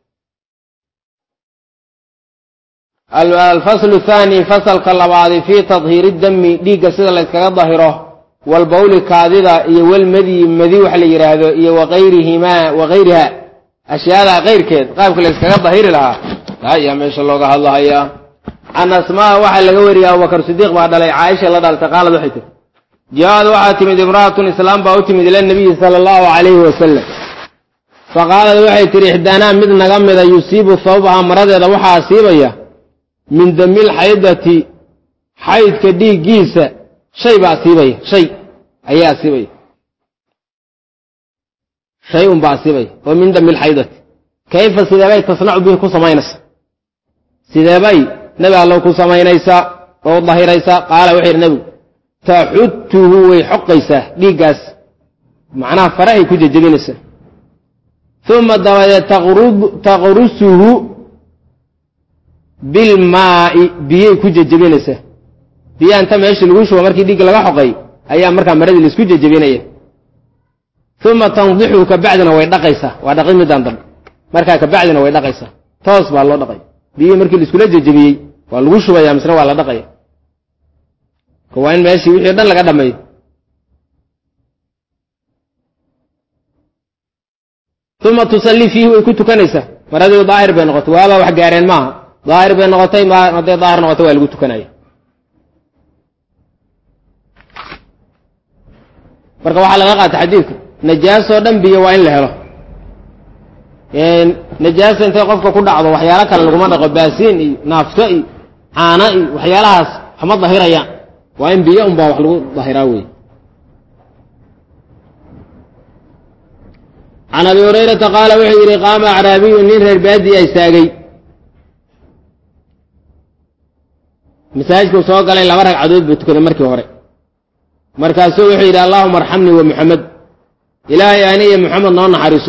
الفصل الثاني فصل كاللبادي في تطهير الدم ديق سيدا لسكا ظاهره والبول كاذدا والمذي مذي وحل يراهدو وغيرها أشياء غير كده قابك لسكا ظاهر لها هيا ما شاء الله الله هيا عن أسماء وحل لغوري أبو بكر الصديق بعد لي عائشة الله تعالى قال ضحيته جاء وحاتمد امرأة إسلام باوتمد إلى النبي صلى الله عليه وسلم فقال وحي تريحدانا مدن غمد يصيب ثوبها مرض وحا أصيبيا من دم الحيضة حيض كدي جيسة شيء بأصيبيا شيء أي أصيبيا شيء بأصيبيا ومن دم الحيضة كيف سيدابي تصنع به كوسا ماينس سيدابي نبي الله كوسا ماينيسا والله ريسا قال وحي النبي تحته ويحقيسه ديقاس معناه فرعي كجي جبينسه ثم تغرسه بالماء بيه كجي جبينسه بيه انت ماشي الوش ومركي ديق لغا حقي ايام مركا مرد اللي اسكجي جبينيه ثم تنضحه كبعدنا ويدقيسه ودقي مدان دم مركا كبعدنا ويدقيسه توس با لو دقي بيه مركي اللي اسكو جبيي waa lagu shubaya misna waa la dhaqay waa in meeshii wixii dhan laga dhamay ثم تصلي فيه ويكون تكنيسه maradu daahir bay noqotay waaba wax gaareen ma daahir bay noqotay ma haday daahir noqotay waa lagu tukanay marka waxa laga qaatay xadiidka najaaso dhan biyo waa in la helo najaasa intay qofka ku dhacdo waxyaalo kale lagu ma dhaqo baasiin iyo naafto iyo caana iyo waxyaalahaas xama daahirayaan waa in biyo baa wax lagu daahiraa weey عن أبي هريرة قال وحي قام أعرابي من البادي أيساقي مساجك وصوق علي لبرك عدود بتكون مركي هوري مركاسو وحي اللهم ارحمني ومحمد إلهي أني محمد نونا حريسو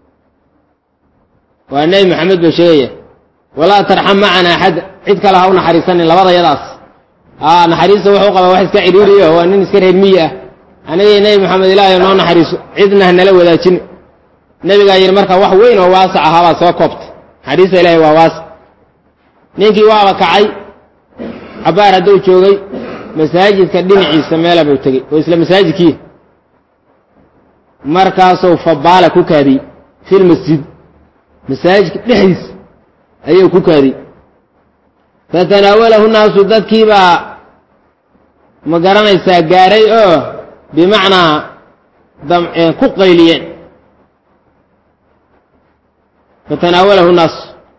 وأني محمد بشيء ولا ترحم معنا أحد عدك لها حريساني لبرا يداس نحريسو وحوق بواحد كعيريري هو أني نسكره 100 أني محمد إلهي نونا حريسو عدنا هنلو ذا جن nabiga yiri marka wax weyn oo waasac ah soo koobtay xadiis ilaahay waa waas ninkii waa kacay abaar haduu joogay masaajidka dhinaciisa meel buu tagay oo isla masaajidkii markaasoo fabaala ku kaadi fil masjid masaajidka dhexdiis ayuu ku kaadi fatanawalahu naasu dadkiiba ma garanaysaa gaaray oo bimaana damceen ku qayliyeen فتناوله الناس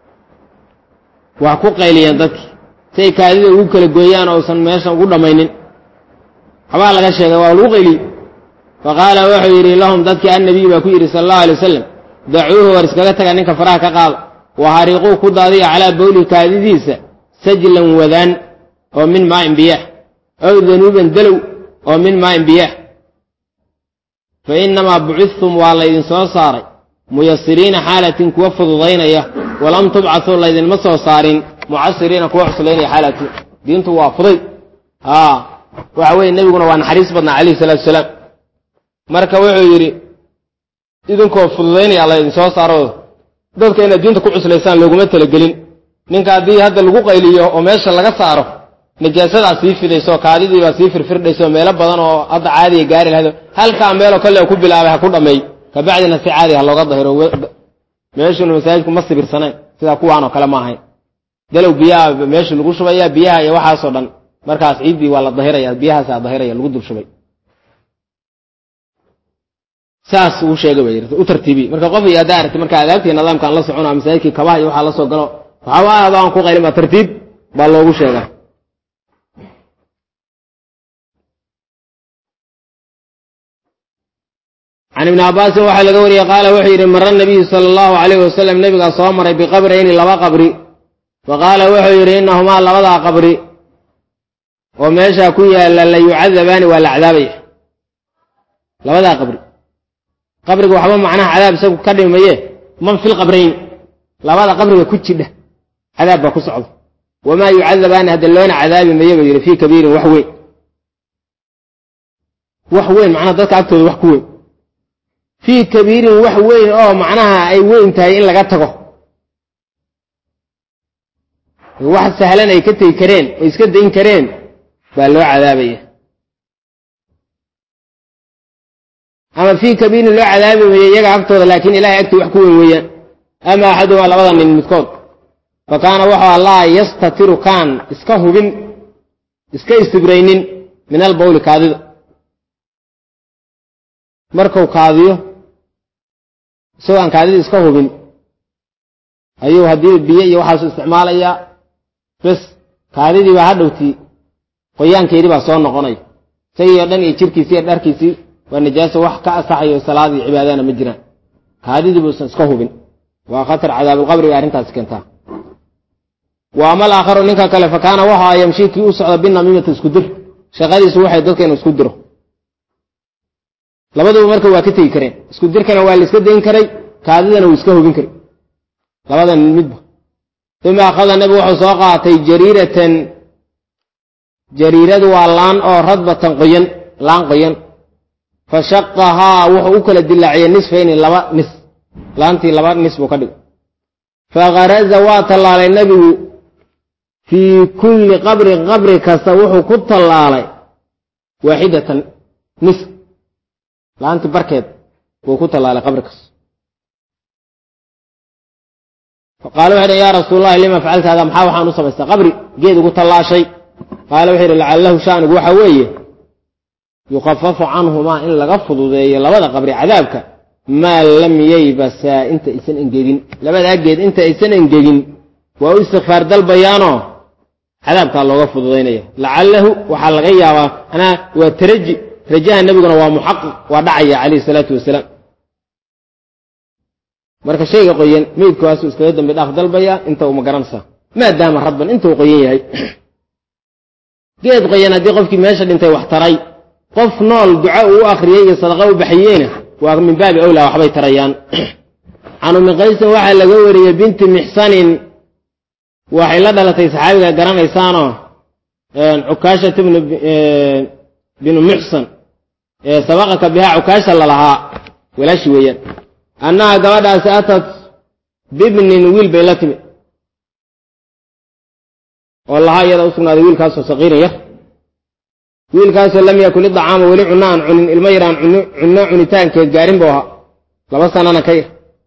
وحكو قيليان dadki say kaadida ugu kala gooyaan oo san meeshan ugu dhameeynin xabaa laga sheegay waa lagu qayli faqala wuxuu yiri lahum dadki annabi baa ku yiri sallallahu alayhi wasallam dacuuhu war iskaga taga ninka faraha ka qaad wa hariiqu ku daadiya ala bawli kaadidiisa sajlan wadan oo min maa'in biyah aw dhanuban dalow oo min maa'in biyah fa inma bu'ithum wa la idin soo saaray ميسرين حالة كوفض ضينية ولم تبعثوا لذين مسوا صارين معسرين كوحصلين حالة دينتوا وافضي وعوي النبي قلنا وان حريص بدنا عليه الصلاة والسلام مركا وعيري إذن كوفض ضيني على إذن سوا صاروا ذلك إن دينتوا كوحصلين لقمت لقلين نينك هذه هذا اللقوق إليه وماشا لغا صاروا نجاسة عصيف ليسوا كاريدي وعصيف الفرد ليسوا ميلا بدن وقضع عادي قاري لهذا هل كان ميلا كله كب العابها كل أمي فبعدنا في عادي هلا ظهره ماشي المساجد ما صبر سنه sida kuwaan oo kala ma ahayn dalow biyaa meesha lagu shubaya biyaha iyo waxa soo dhan markaas ciidii waa la dahiraya biyaha sa dahiraya lagu dul shubay saas uu sheegay way u tartiibi marka qof iyo daarti marka adaabtii nidaamkan la soconaa masaajidkii kabaha iyo waxa la soo galo waxa aan ku qaylima tartiib baa loogu sheegay عن ابن عباس وحي لغوري قال وحي مر النبي صلى الله عليه وسلم نبي صامر بقبرين لبا قبري وقال وحي إنهما لبدا قبري وماشا كويا لا يعذبان ولا عذابي لبدا قبرك وحبا معناه عذاب سوى كرم ايه من في القبرين لبدا قبرك كجده عذاب با كسعد وما يعذبان هدلون عذاب ما يبي في كبير وحوين معناه ذلك أكتب وحكوين في كبير وحوين معناها أي وين تهي إلا قد واحد سهلان أي كتي كرين ويسكد إن كرين فالله عذابية أما في كبير له عذابي يقع أكتب لكن إله أكتب وحكوين ويا أما أحدهم على وضع من المتكوت فكان وحو الله يستطر كان اسكه بن اسكه استبرينين من البول كاذب markuu kaadiyo soo aan kaadida iska hubin ayuu hadii biyo iyo waxa uu isticmaalaya bas kaadidii waa hadhowti qoyaankeedii baa soo noqonay sayoo dhan ee jirkiisa iyo dharkiisa waa najaaso wax ka asaxayo salaadii cibaadana ma jiraan kaadidii buu iska hubin waa khatar cadaab qabri arintaas keenta waa mal aakharo ninka kale fakaana waxa yamshiki u socdo binamimada isku dir shaqadiisu waxay dadka inuu isku diro labadaba marka waa ka tagi kareen isku dirkana waa la iska deyn karay kaadidana uu iska hubin karay labadan midba thumma akhadha nabi wuxuu soo qaatay jariiradu waa laan oo radbatan qoyan laan qoyan fashaqaha wuxuu u kala dilaaciyay nisfayn laba nis laantii laba nis buu ka dhigay fagharaza wa talaalay nabigu fi kulli qabri kasta wuxuu ku talaalay waahidatan nis laanti barkeed wuu ku talaalay qabrikas faqaalo ya rasuulaah lima facalta hada maxaa waxaan u samaystay qabri geed ugu talaashay qaalo wuxuu la'allahu sha'nuhu waxa weeye yukhaffafu anhuma in laga fududeeyo labada qabri cadaabka ma lam yaybasa inta isan engegin labada geed inta isan engegin waa u istighfar dalbayaano cadaabka looga fududeynayo la'allahu waxa laga yaabaa ana waa taraji rajaha nabiguna waa muxaqqiq waa dhacaya kaleey salaatu wasalaam marka shayga qoyan meedkaas iskaga dambe dhaaf dalbaya inta uu magaranaysa maadaama rabban inta uu qoyan yahay geed qoyan hadii qofkii meesha dhintay wax taray qof nool duca uu akhriyay iyo sadaqa u bixiyeen waa min baabi awla waxbay tarayaan anu min qaysan waxa laga wariyay binti mihsanin waxay la dhalatay saxaabiga garanaysaano ukaasha bin muhsan sabaqaka biha ukaasha lalaha walaashi weeyaan annaha gabadhaas atat bibnin wiil bay la timi wallahi yada usugnaaday wiilkaas oo saqiir yar wiilkaas lam yakul idcaama wali cunaan cunin ilma yaraan cunitaankeed gaarin buu ahaa 2 sanana ka yar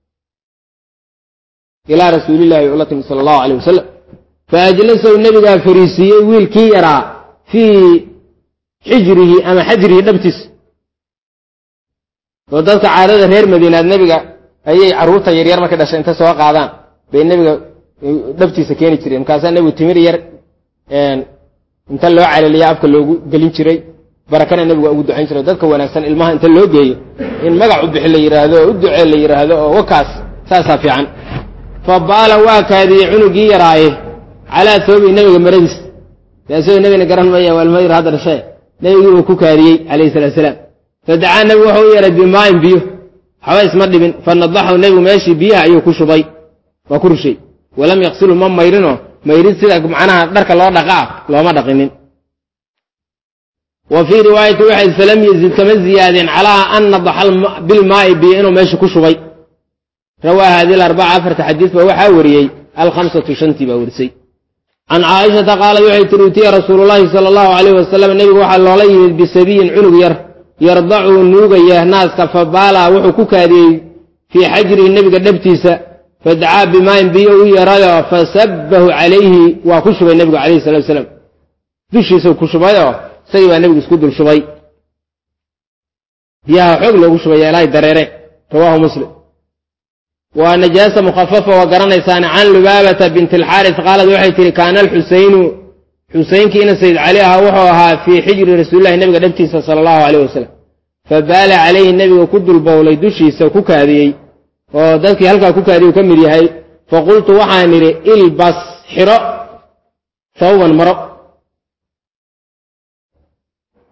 ila rasuulillahi sallallahu alayhi wasallam faajlasu nabiga fariisiyay wiilkii yaraa fi xijrihi ama xajrihi dhabtis wadalka caadada reer madiinaad nabiga ayay caruurta yar yar markay dhashay inta soo qaadaan bay nabiga dhabtiisa keeni jireen markaas nabigu timir yar inta loo caleeliyo afka loogu galin jiray barakana nabigu ugu ducayn jiray dadka wanaagsan ilmaha inta loo geeyo in magac u bixi la yiraahdo oo u ducee la yiraahdo oo wakaas saasa fiican fabaala waa kaadiyay cunugii yaraaye ala toobi nabiga maradis taasoo nabiga garan maya wal mayr hada shay nabigu uu ku kaadiyay alayhi salaam fadacaa nabigu wuxuu yaray bimaan biyo hawa isma dhibin fanadaxu nabigu meeshii biyaha ayuu ku shubay waa ku rushay walam yaqsilu ma mayrino mayrid sida macnaha dharka loo dhaqaa looma dhaqinin wa fi riwaayati wahid falam yazid kama ziyadin ala an nadaxa bil maa'i bi inuu meeshii ku shubay rawaa hadii al-arba'a afarta xadiis ba waxa wariyay al-khamsatu shanti ba warisay an aisha qaalay waxay tiri rasuulullaahi sallallahu alayhi wasallam nabigu waxa loola yimid bisabiyin cunug yar yardacu nuugaya naaska fabaala wuxuu ku kaadiyay fi xajri nabiga dhabtiisa fad'aa bimaan biyo yaraya fasabbahu alayhi wa kushubay nabiga alayhi salatu wasallam dushiisa ku shubayo say waa nabigu isku dul shubay biyaha xoog loogu shubay ilaa dareere rawahu muslim wa najasa mukhaffafa wa garanaysaan an lubabata bint al-harith qaalad waxay tiri kaana al-husayn حسينكينا سيد عليها وحوها في حجر رسول الله النبي قدمتي صلى الله عليه وسلم فبال عليه النبي وكد البولي دشي سوكوك هذه وذلك هلك كوكا هذه وكمل يهي فقلت وحانري البس حراء ثوبا مرق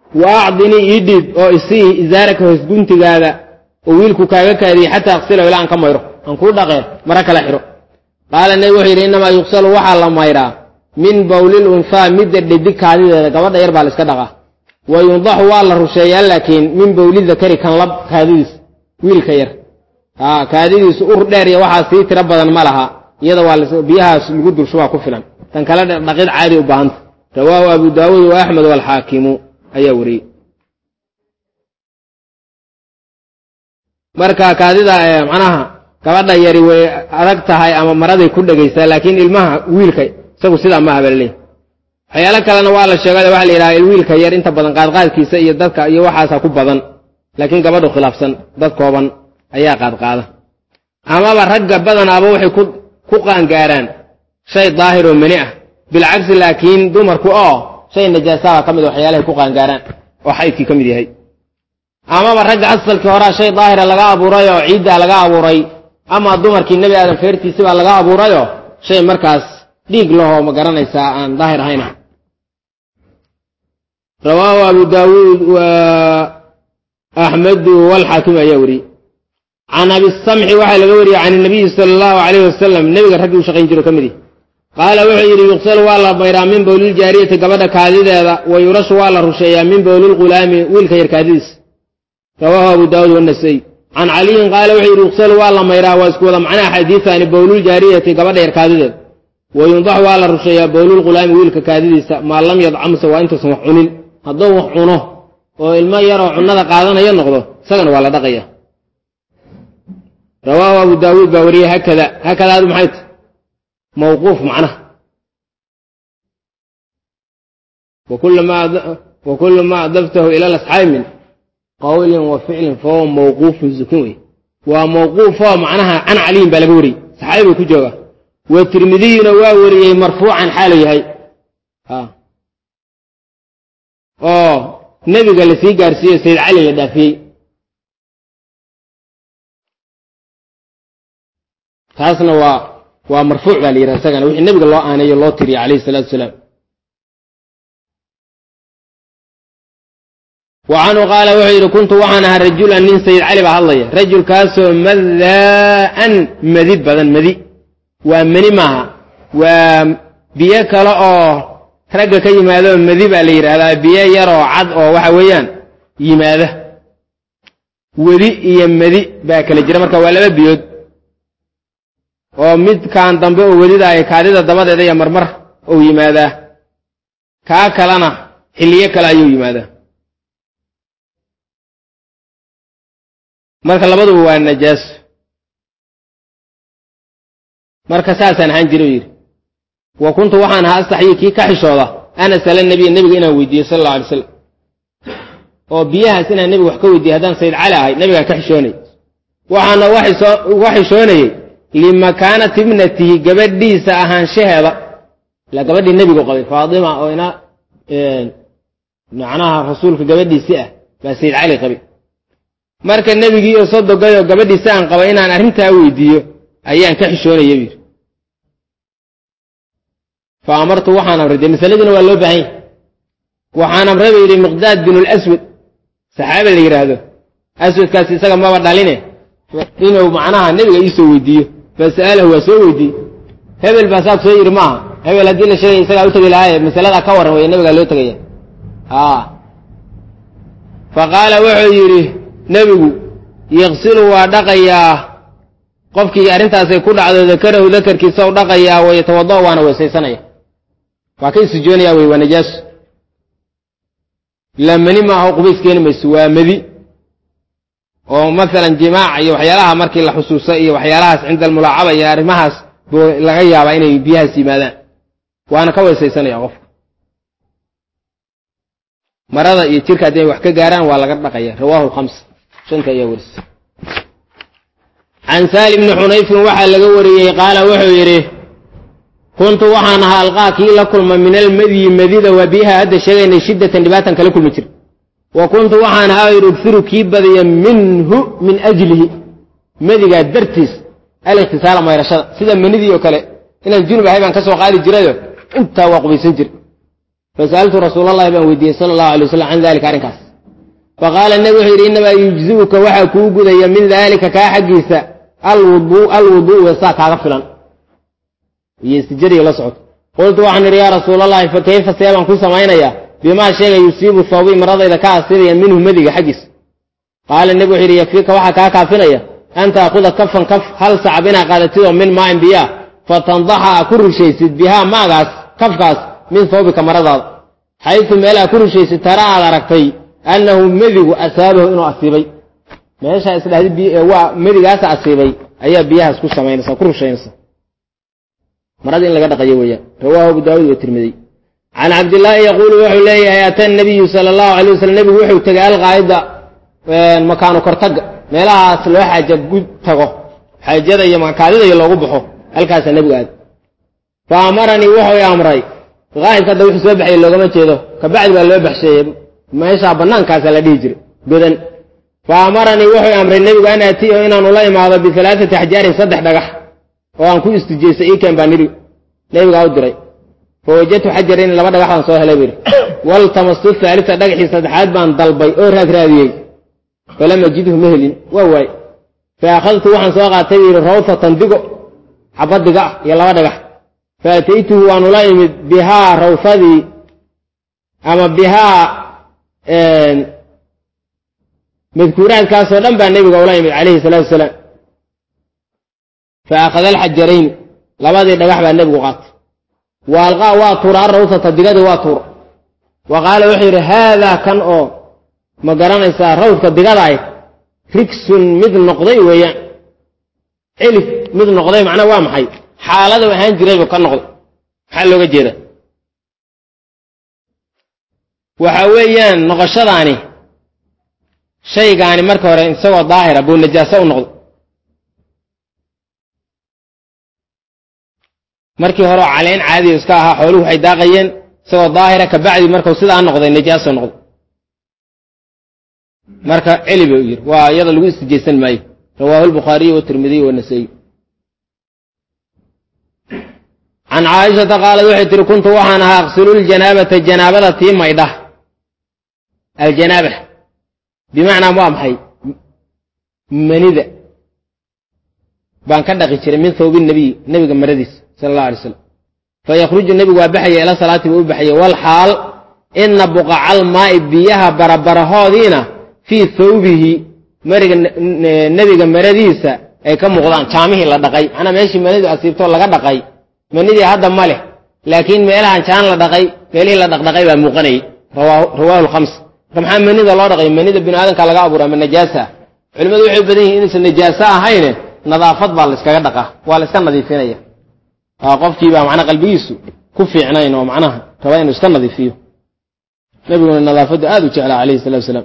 وأعضني إيديد أو إسيه إزارك وإسقنتك هذا وويلك كاغكادي حتى أغسله إلى أن كما يروح أنكون غير مرك الأحرو قال النبي وحير إنما يغسل وحا لما يرى من بول الأنثى مدد لديك هذه قبضة يربع لسكدغة وينضح والله رشيا لكن من بول الذكر كان لب كاديس ويل كير كاديس أرداري وحا سيت ربضا مالها يدوى بيها يقدر شوى كفلا تنكلا دقيق عادي وبهانت رواه أبو داود وأحمد والحاكم أيوري marka kaadida macnaha gabadha yari way adag tahay ama maraday ku dhageysaa laakiin ilmaha wiilka isagu sida ma habalay waxyaalo kalena waa la sheegay waxa la yiraahdaa wiilka yar inta badan qaadkiisa iyo dadka iyo waxaas ku badan laakiin gabadhu khilaafsan dad kooban ayaa qaada ama ragga badan aba waxay ku qaangaaraan shay daahir oo mani ah bil cagsi laakiin dumarku shay najaasa kamid waxyaalaha ku qaangaaraan oo xaydkii kamid yahay ama ragga asalkii hore shay daahir laga abuuray oo ciida laga abuuray ama dumarkii nabi aadam feertiisa baa laga abuuray oo shay markaas dhiig loo ma garanaysa aan daahir ahayn rawaahu abu daawud wa ahmad wal hakim ayawri an abi samhi waxa laga wariyay an nabi sallallahu alayhi wasallam nabiga ragga u shaqeyn jiro kamidi qaala wuxuu yiri yuqsal wala bayra min bawlil jaariyati gabadha kaadideeda wa yurashu wala rusheeya min bawlil gulaami wiilka yar kaadiis رواه أبو داود والنسائي عن علي قال وحي يغسل والله ميرا واسكوذا معنى حديثا عن بول الجارية قبل يركادد وينضح والله الرشية بول الغلام ويلك كادد ما لم يضعم سواء انت سمح عنين هدوه عنه والما يرى عنه قادنا ينغضه سغن ولا دقية رواه أبو داود باوريه هكذا هذا محيط موقوف معناه وكل ما أضفته إلى الأصحاب من قول وفعل فهو موقوف الزكوي وموقوف معناها عن علي بلغوري صحابي كجوغا والترمذي نواوري مرفوعا حاله هي نبي قال سي غارسيه سيد علي لدافي تاسنا ومرفوع بالي رسغنا وحي النبي الله انيه لو تري عليه الصلاه والسلام وعنه قال وحير كنت وعنها رجلا من سيد علي بهالله رجل كاسو مذاء مذيب بدن مذي ومني معها وبيك لا رجل كي يماذا مذيب عليه هذا بيا يرى عد أو وحويان يماذا وذي يمذي باكل الجرمك ولا بيود ومد كان ضمبه وذي ذا كارثة ضبط ذي مرمر أو يماذا كاكلنا اللي يكلا يماذا marka labaduba waa najaas marka saasan han jiro yiri wa kuntu waxaan ahaa saxiiki ka xishooda ana sala nabiga inaan weydiiyo sallallahu alayhi wasallam oo biyahaas inaan nabiga wax ka weydiiyo hadaan sayd cali ahay nabiga ka xishoonay waxaana wax xishoonay limakanat ibnatihi gabadhiisa ahaanshaheeda la gabadhii nabiga qabay faadima oo ina macnaha rasuulka gabadhiisa ah baa sayd cali qabay marka nabigii oo soo dogayo gabadhiisa aan qaba inaan arintaa weydiiyo ayaan ka xishoonayay yiri faamartu waxaan amray misaladina waa loo baahan waxaan amray yiri miqdaad bin al-aswad saxaabi la yiraahdo aswadkaas isaga ma dhaline inuu macnaha nabiga ii soo weydiiyo fasaalahu waa soo weydiiyo hebel baa saad soo yiri maaha hebel hadii la sheegay isaga u tagay lahaay misalada ka waran way nabiga loo tagay faqala wuxuu yiri nabigu yaqsilu waa dhaqayaa qofkii arintaas ay ku dhacdo dakarahu dakarkiisa oo dhaqayaa way tawaddo waana weesaysanaya waa kay sujoonaya way wanajaas lamani ma uu qubiskeen waa madi oo mesela jimaac iyo waxyaalaha markii la xusuuso iyo waxyaalahaas inda mulaacaba iyo arimahaas laga yaabaa inay biyaha simaadaan waana ka weesaysanaya qofka marada iyo jirka hadii wax ka gaaraan waa laga dhaqaya rawaahu al-khams shanta ayaa waris عن سالم بن حنيف وحا لغا وريي قال وحو يري كنت وحان هالقاكي لكل من المذي مذيده وبها هذا شيء شده دباتا كلكم مجر وكنت وحان هاير اكثر كيبدي منه من اجله مذيغا درتيس الاغتسال ما يرشد سيده منيدي او كله ان الجنب هاي بان كسو قادي جيرادو انت واقبيسن جير فسألت رسول الله بن ودي صلى الله عليه وسلم عن ذلك أرنكاس فقال النبي إنما يجزئك وحكو قدي من ذلك كحقيسة الوضوء وساك غفلا يستجري لصعد قلت وعن يا رسول الله فكيف سيبا كل سمعين بما شيء يصيب الصوبي مرضى إذا كأسيريا منه مذيق حقيس قال النبي يكفيك وحكا كافنيا أنت أخذ كفا كف هل سعبنا قادتهم من ماء بياه فتنضحى كل شيء سد بها ماغاس كفكاس من ثوبك مرضى حيث ملا كل شيء سترى على ركتي أنه مذيق أسابه إنه أصيبي ما يشاء إسلا هذه هو مذيق أصيبي أي بيها سكو سمعين كل شيء نسا مرض إن لقد قيوية رواه أبو داود والترمذي عن عبد الله يقول وحو لي أتى النبي صلى الله عليه وسلم النبي وحو تقى القاعدة مكانه كرتق meelaha loo xaaja gud tago xaajada iyo makaadida iyo loogu baxo halkaas nabiga aad faamarani wuxuu amray qaybka dad wuxuu soo baxay loogama jeedo ka bacdi baa loo baxshay meesha banaankaas la dhigi jiray godan faamarani wuxuu amray nabiga aan aatiyo inaan ula imaado bi thalathati ahjaarin saddex dhagax oo aan ku istijeesay ikan baan nabiga u diray fawajatu hajarin laba dhagax aan soo helay bir wal tamassu thalitha dhagaxii saddexaad baan dalbay oo raadiyay فلما جده مهل وواي فأخذت وحن سواقع تبير روثة دقو حبات دقاء يلا ودقاء فأتيته وأن ألايم بها روثة أما بها مذكورات كاسو لنبع النبي ألايم عليه الصلاة والسلام فأخذ الحجرين لبادي دقاء بالنبي قات وألقى واتور الروثة دقاء واتور وقال وحير هذا كان ما قرانيسا روضك دغداي ركسن مثل نقضي ويا الف مثل نقضي معناه waa maxay xaalada waxaan jiray ka noqdo waxa looga jeeda waxa weeyaan noqoshadaani shaygaani marka hore isagoo daahira buu najaaso u noqdo markii hore caleen caadi iska aha xooluhu waxay daaqayeen isagoo daahira ka bacdi markuu sidaa noqday najaaso noqdo marka celiba u yiri waa iyada lagu istijeysan maayo rawaahu al-bukhari wa tirmidhi wa nasai an aisha qaalat waxay tiri kuntu waxaan ahaa aqsilu al-janabata janabada tii mayda al-janaba bimaana waa maxay manida baan ka dhaqi jiray min thawbi nabiga maradiis sallallahu alayhi wasallam fa yakhruju nabigu waa baxaya ila salaati uu baxaya wal haal inna buqa'al maa'i biyaha barabarahoodina في ثوبه مرق النبي مرadiisa ay ka muuqdaan jaamihii la dhaqay ana meeshii manidu asiibto laga dhaqay manidii hadda ma leh laakiin meelahan jaan la dhaqay meelihii la dhaqay baa muuqanay rawaahu al-khams kama manida loo dhaqay manida bini'aadanka laga abuuray ma najaasa culimadu waxay badan yihiin in najaasa ahayn nadaafad baa la iskaga dhaqaa waa la iska nadiifinaya qofkii baa macna qalbigiisu ku fiicnayn oo macnaha raba inuu iska nadiifiyo nabiguna nadaafada aad u jeclaa alayhi salatu wasalam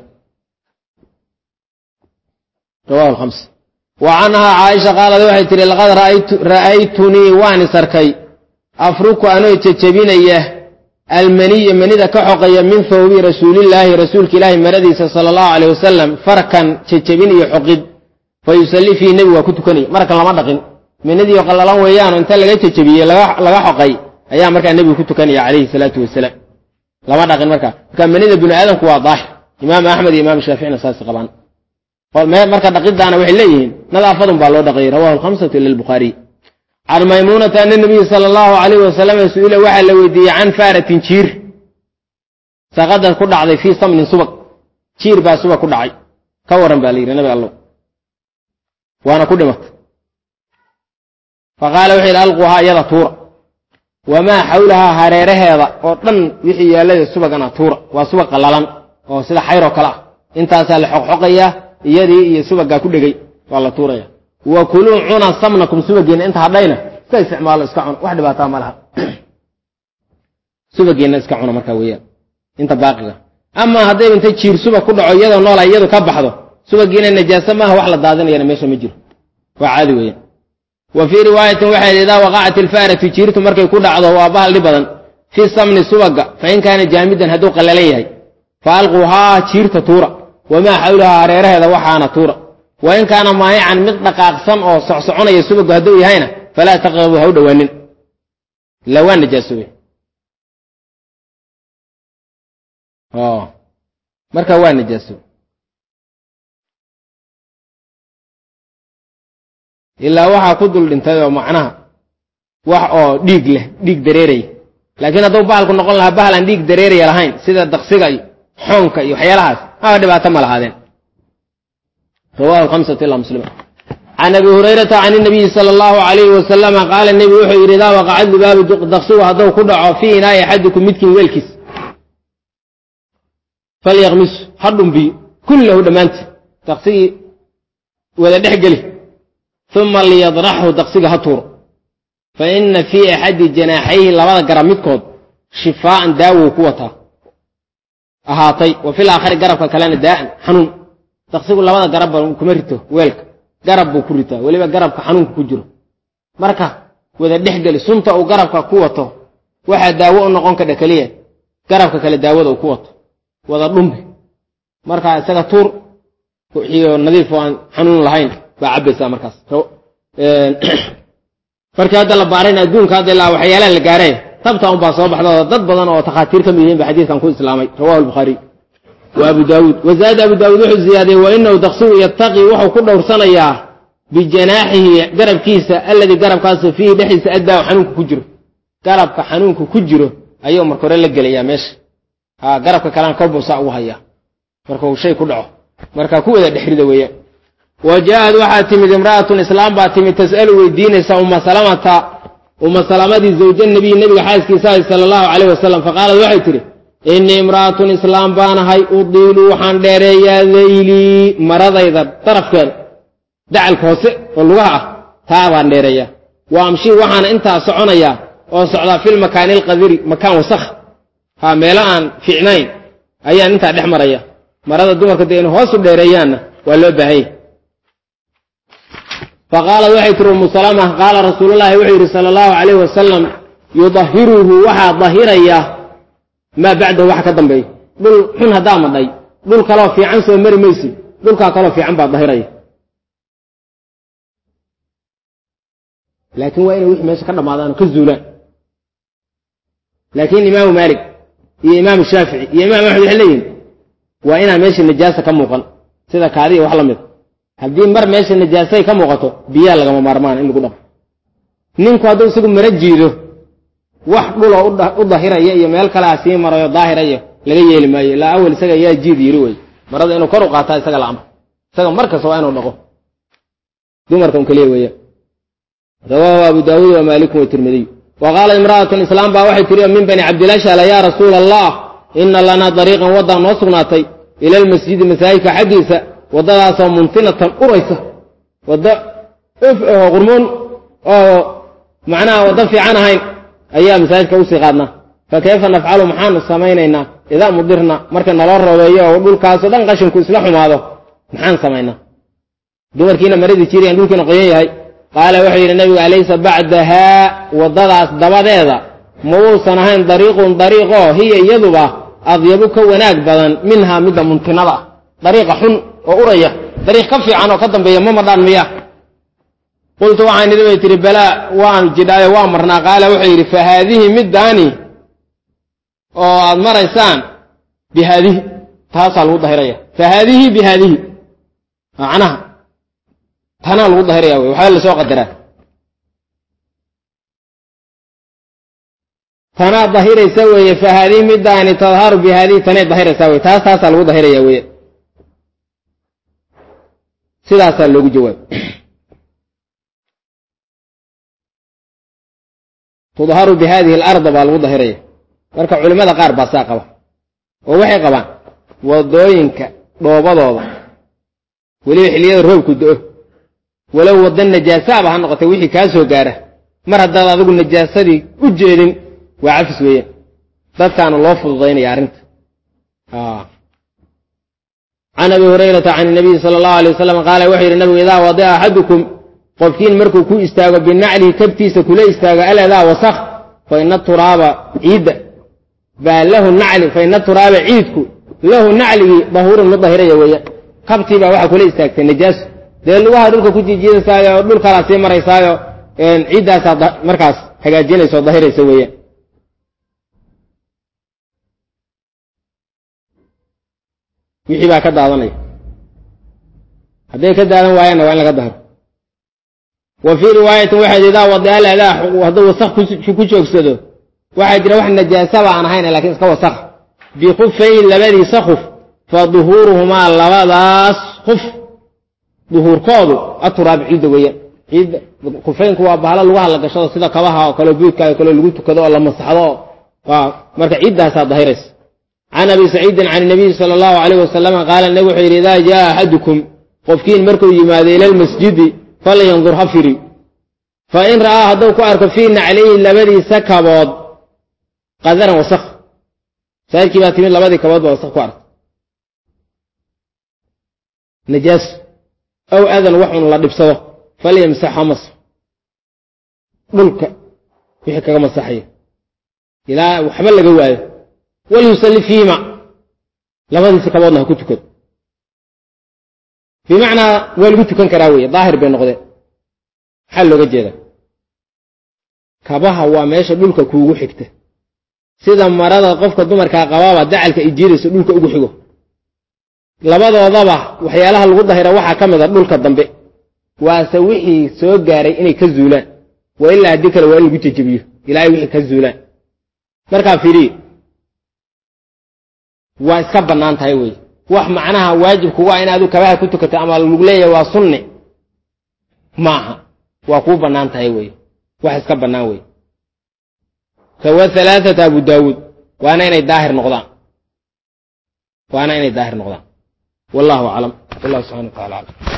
رواه الخمس وعنها عائشة قالت وحي تري لقد رأيتني واني سركي أفرك أنو يتجبين إياه المنية منيدة كحقية من ثوب رسول الله رسولك الله مرديس صلى الله عليه وسلم فركا تجبين يحقد فيسلي فيه النبي وكتكني مركا لما دقن منيدي وقال الله ويان انت لغا تجبين لغا حقي أيام مركا النبي وكتكني عليه الصلاة والسلام لما دقن مركا كان منيدة بن آدم كوا ضاح إمام أحمد إمام الشافعي نساس قبان marka dhaqidana waxay leeyihiin nadaafadun baa loo dhaqay rawahu al-khamsatu lil-bukhari ar maymunata an nabiy sallallahu alayhi wa sallam su'ila waxa la weydiiyay an faratin jiir saqada ku dhacday fi samnin subag jiir baa subag ku dhacay ka waran baa leeyahay nabi allah waana ku dhimatay faqala wixii alquha yada tuura wama hawlaha hareeraheeda oo dhan wixii yaalada subagana tuura waa subag qalalan oo sida xayro kala intaas la xoqxoqaya iyadii iyo subaga ku dhigay waa la tuuraya wa kuluu cuna samnakum subageena inta hadhayna ka isticmaalo iska cun wax dhibaato ma laha subageena iska cuna marka weeyaan inta baaqiga ama haday inta jiir subag ku dhaco iyadoo nool iyadoo ka baxdo subageena najaasa ma wax la daadinayna meesha ma jiro waa caadi weeyaan wa fi riwaayatin waxa ila waqa'at al-faratu jiirtu markay ku dhacdo waa bahal badan fi samni subaga fa in kana jaamidan haduu qalalan yahay fa alquha jiirta tuura وما حولها عريرها وحانا طورا وإن كان مايعا من دقاقصا أو صعصعون يسوق هدوي هينا فلا تقربوا هودا ونن لوان نجاسوه marka waa najaaso ilaa waxaa ku dul dhintay oo macnaha wax oo dhiig leh dhiig dareeray laakiin hadduu bahalku noqon lahaa bahal aan dhiig dareeraya lahayn sida daqsiga iyo xoonka iyo waxyaalahaas dhibaato ma lahaadeen رواه الخمسة إلا مسلم عن أبي هريرة عن النبي صلى الله عليه وسلم قال النبي وحي إذا وقع الذباب دقسوه هذا كدع في إناء أحدكم متكن ويلكس فليغمس حد بي كله دمانت دقسي ولا دحقله ثم ليضرحه دقسي هطور فإن في أحد جناحيه لبدا قرمتكم شفاء داو قوته أهاطي وفي الآخر قرب كلام داء حنون daqsigu labada garabba kuma rito weelka garab buu ku ritaa weliba garabka xanuunka ku jiro marka wada dhexgali sunta uu garabka ku wato waxa daawo u noqon kara kaliya garabka kale daawada uu ku wato wada dhumbi marka isaga tuur iyo nadiif oo aan xanuun lahayn baa cabaysa markaas marka hadda la baarin adduunka hadda ilaa waxyaalaha la gaaray tabta un baa soo baxda dad badan oo takhaatiir ka mid yihiin ba xadiiskan ku islaamay rawahu al-bukhari وأبو داود وزاد أبو داود وحو الزيادة وإنه دقسو يتقي وحو كل ورسانيا بجناحه قرب كيسة الذي قرب كاسة فيه دحيس أدى وحنونك كجره قرب كحنونك كجره أيوه مركورين لقل يا ماشي قرب كلام كوبو ساعوها يا مركو شيء كله مركو كوذا دحري دوية وجاءت وحاتمد امرأة الإسلام باتمد تسأل ويدين وما سلامة زوج النبي حاسس كيسا صلى الله عليه وسلم فقال وحي تري إني امرأة إسلام بانهاي أضيل وحان ديريا ذيلي مرض إذا طرف كان دع الكوسئ والوقع تابان ديريا وامشي وحان انت سعنيا وصعدا في المكان القذير مكان وسخ ها ميلان في عنين أيان انت دحمريا مرض الدمر كدين هوسو ديريان ولو بهي فقال وحي تروم سلامة قال رسول الله وحي صلى الله عليه وسلم يظهره وحا ظهيريا ما بعده واحد كدم بي دول حن هدام داي دول كلو في عن سو مري ميسي دول كلو في عن با ظاهريه لكن وين وحي ماشي كدمادان كزولا لكن امام مالك يا امام الشافعي يا امام احمد حلين وانا ماشي النجاسه كموقن sida kaadi wax la mid hadii mar meesha najaasay ka muuqato biya laga marmaan in lagu dhaqo ninku haduu isagu marajiido wax dhulo u daahiraya iyo meel kale asii marayo daahiraya laga yeeli maayo la awal isaga yaa jiid yiri way marada inuu kor u qaato isaga la amr isaga markaas waa inuu dhaqo dumarkan kaliya weeyaa rawahu abu daawud wa malik wa tirmidhi wa qala imra'atu islam ba waxay tiri min bani abdillah shala ya rasuul allah inna lana tariqan wada noosugnaatay ila almasjid masaajidka xadiisa wadadaas oo muntinatan uraysa wada qurmun oo macnaha wada fiican ahayn ayaa masaajidka u sii qaadna fakayfa nafcalu maxaan sameeynaa idaa mudirna marka nala robeeyo oo dhulkaas oo dhan qashinku isla xumaado maxaan sameeynaa dumarkiina maridii jiireen dhulkiina qoyan yahay qaala wuxuu yiri nabiga alaysa ba'daha wadadaas dabadeeda ma uusan ahayn dariiqo hiya yaduba adyabu ka wanaag badan minha midda muntinada dariiqa xun oo uraya dariiq ka fiican oo ka dambeeya ma madaan miya قلت وعن ذي تري بلا وان جدايا وامرنا قال وحير فهذه مداني او مريسان بهذه تصل الظهريه فهذه بهذه معناها تنال الظهريه وحال سو قدره تنا ظهريه سويه فهذه مداني تظهر بهذه تنا ظهريه سويه تصل الظهريه وي سداسا لوgu jawaab تظهر بهذه الأرض بالظهرية marka culimada qaar baa saaqaba oo waxay qabaan wadooyinka dhoobadooda wali xiliyada roobku doo walaw wadan najaasaba ha noqotay wixii ka soo gaara mar hadda adigu najaasadii u jeedin waa afis weeyaan dadkaan loo fududeynaya arinta عن أبي هريرة عن النبي صلى الله عليه وسلم قال وحي النبي إذا وضع أحدكم qofkiin markuu ku istaago binacli kabtiisa kula istaago alada wasakh fa inna turaba ciid ba lahu nacli fa inna turaba ciidku lahu nacli dahurun mudahiraya weeya kabtiba waxa kula istaagtay najaas dee lugaha dhulka ku jijiidaysa dhulka la sii maraysaayo ciidaas markaas hagaajinayso dahiraysa weeya wixii baa ka daadanaya hadday ka daadan waayeenna waa in laga dahro wa fii riwaayatin waxay idaa wadaal adaa hadduu wasakh ku joogsado waxaa jira wax najaasaba aan ahayn laakiin iska wasakh bikhufayni labadiisa khuf fa duhuuruhumaa labadaas khuf duhuurkoodu aturaab ciidda weeyaan ciidda khufeynku waa bahalo lugaha la gashado sida kabaha oo kale buudka oo kale lagu tukado oo la masaxdo marka ciiddaasaa dahiraysa can abi saciidin can nabiyi sala allahu calayh wasalam qaala nabi wuxuu yidhi idaa jaa axadukum qofkiin markuu yimaado ila lmasjidi falyandur ha firi fa in ra'aa hadduu ku arko fii naclayhi labadiisa kabood qadaran wasakh saa'irkii baa timid labadii kabood baa wasakh ku arka najaas aw adan wax un la dhibsado falyamsaxa masx dhulka wixii kaga masaxaya ilaa waxba laga waayo walyusalli fiihima labadiisa kaboodna ha ku tukado bimacnaa waa lagu tukan karaa weeye daahir bay noqdeen maxaa looga jeedaa kabaha waa meesha dhulka kuugu xigta sida marada qofka dumarkaa qabaaba dacalka ay jiidayso dhulka ugu xigo labadoodaba waxyaalaha lagu dahira waxaa ka mid a dhulka dambe waase wixii soo gaaray inay ka zuulaan waa ilaa haddii kale waa in lagu jejebiyo ilaahay wixii ka zuulaan markaa fiiriye waa iska bannaan tahay weye wax macnaha waajibkugu ah inaadu kabaha ku tukato ama lagu leeyahay waa sunne maaha waa kuu bannaan tahay weye wax iska bannaan weye fawa alaaata abu daawuud waana inay daahir noqdaan wallahu aclam wallahu subxana wa tacala aclam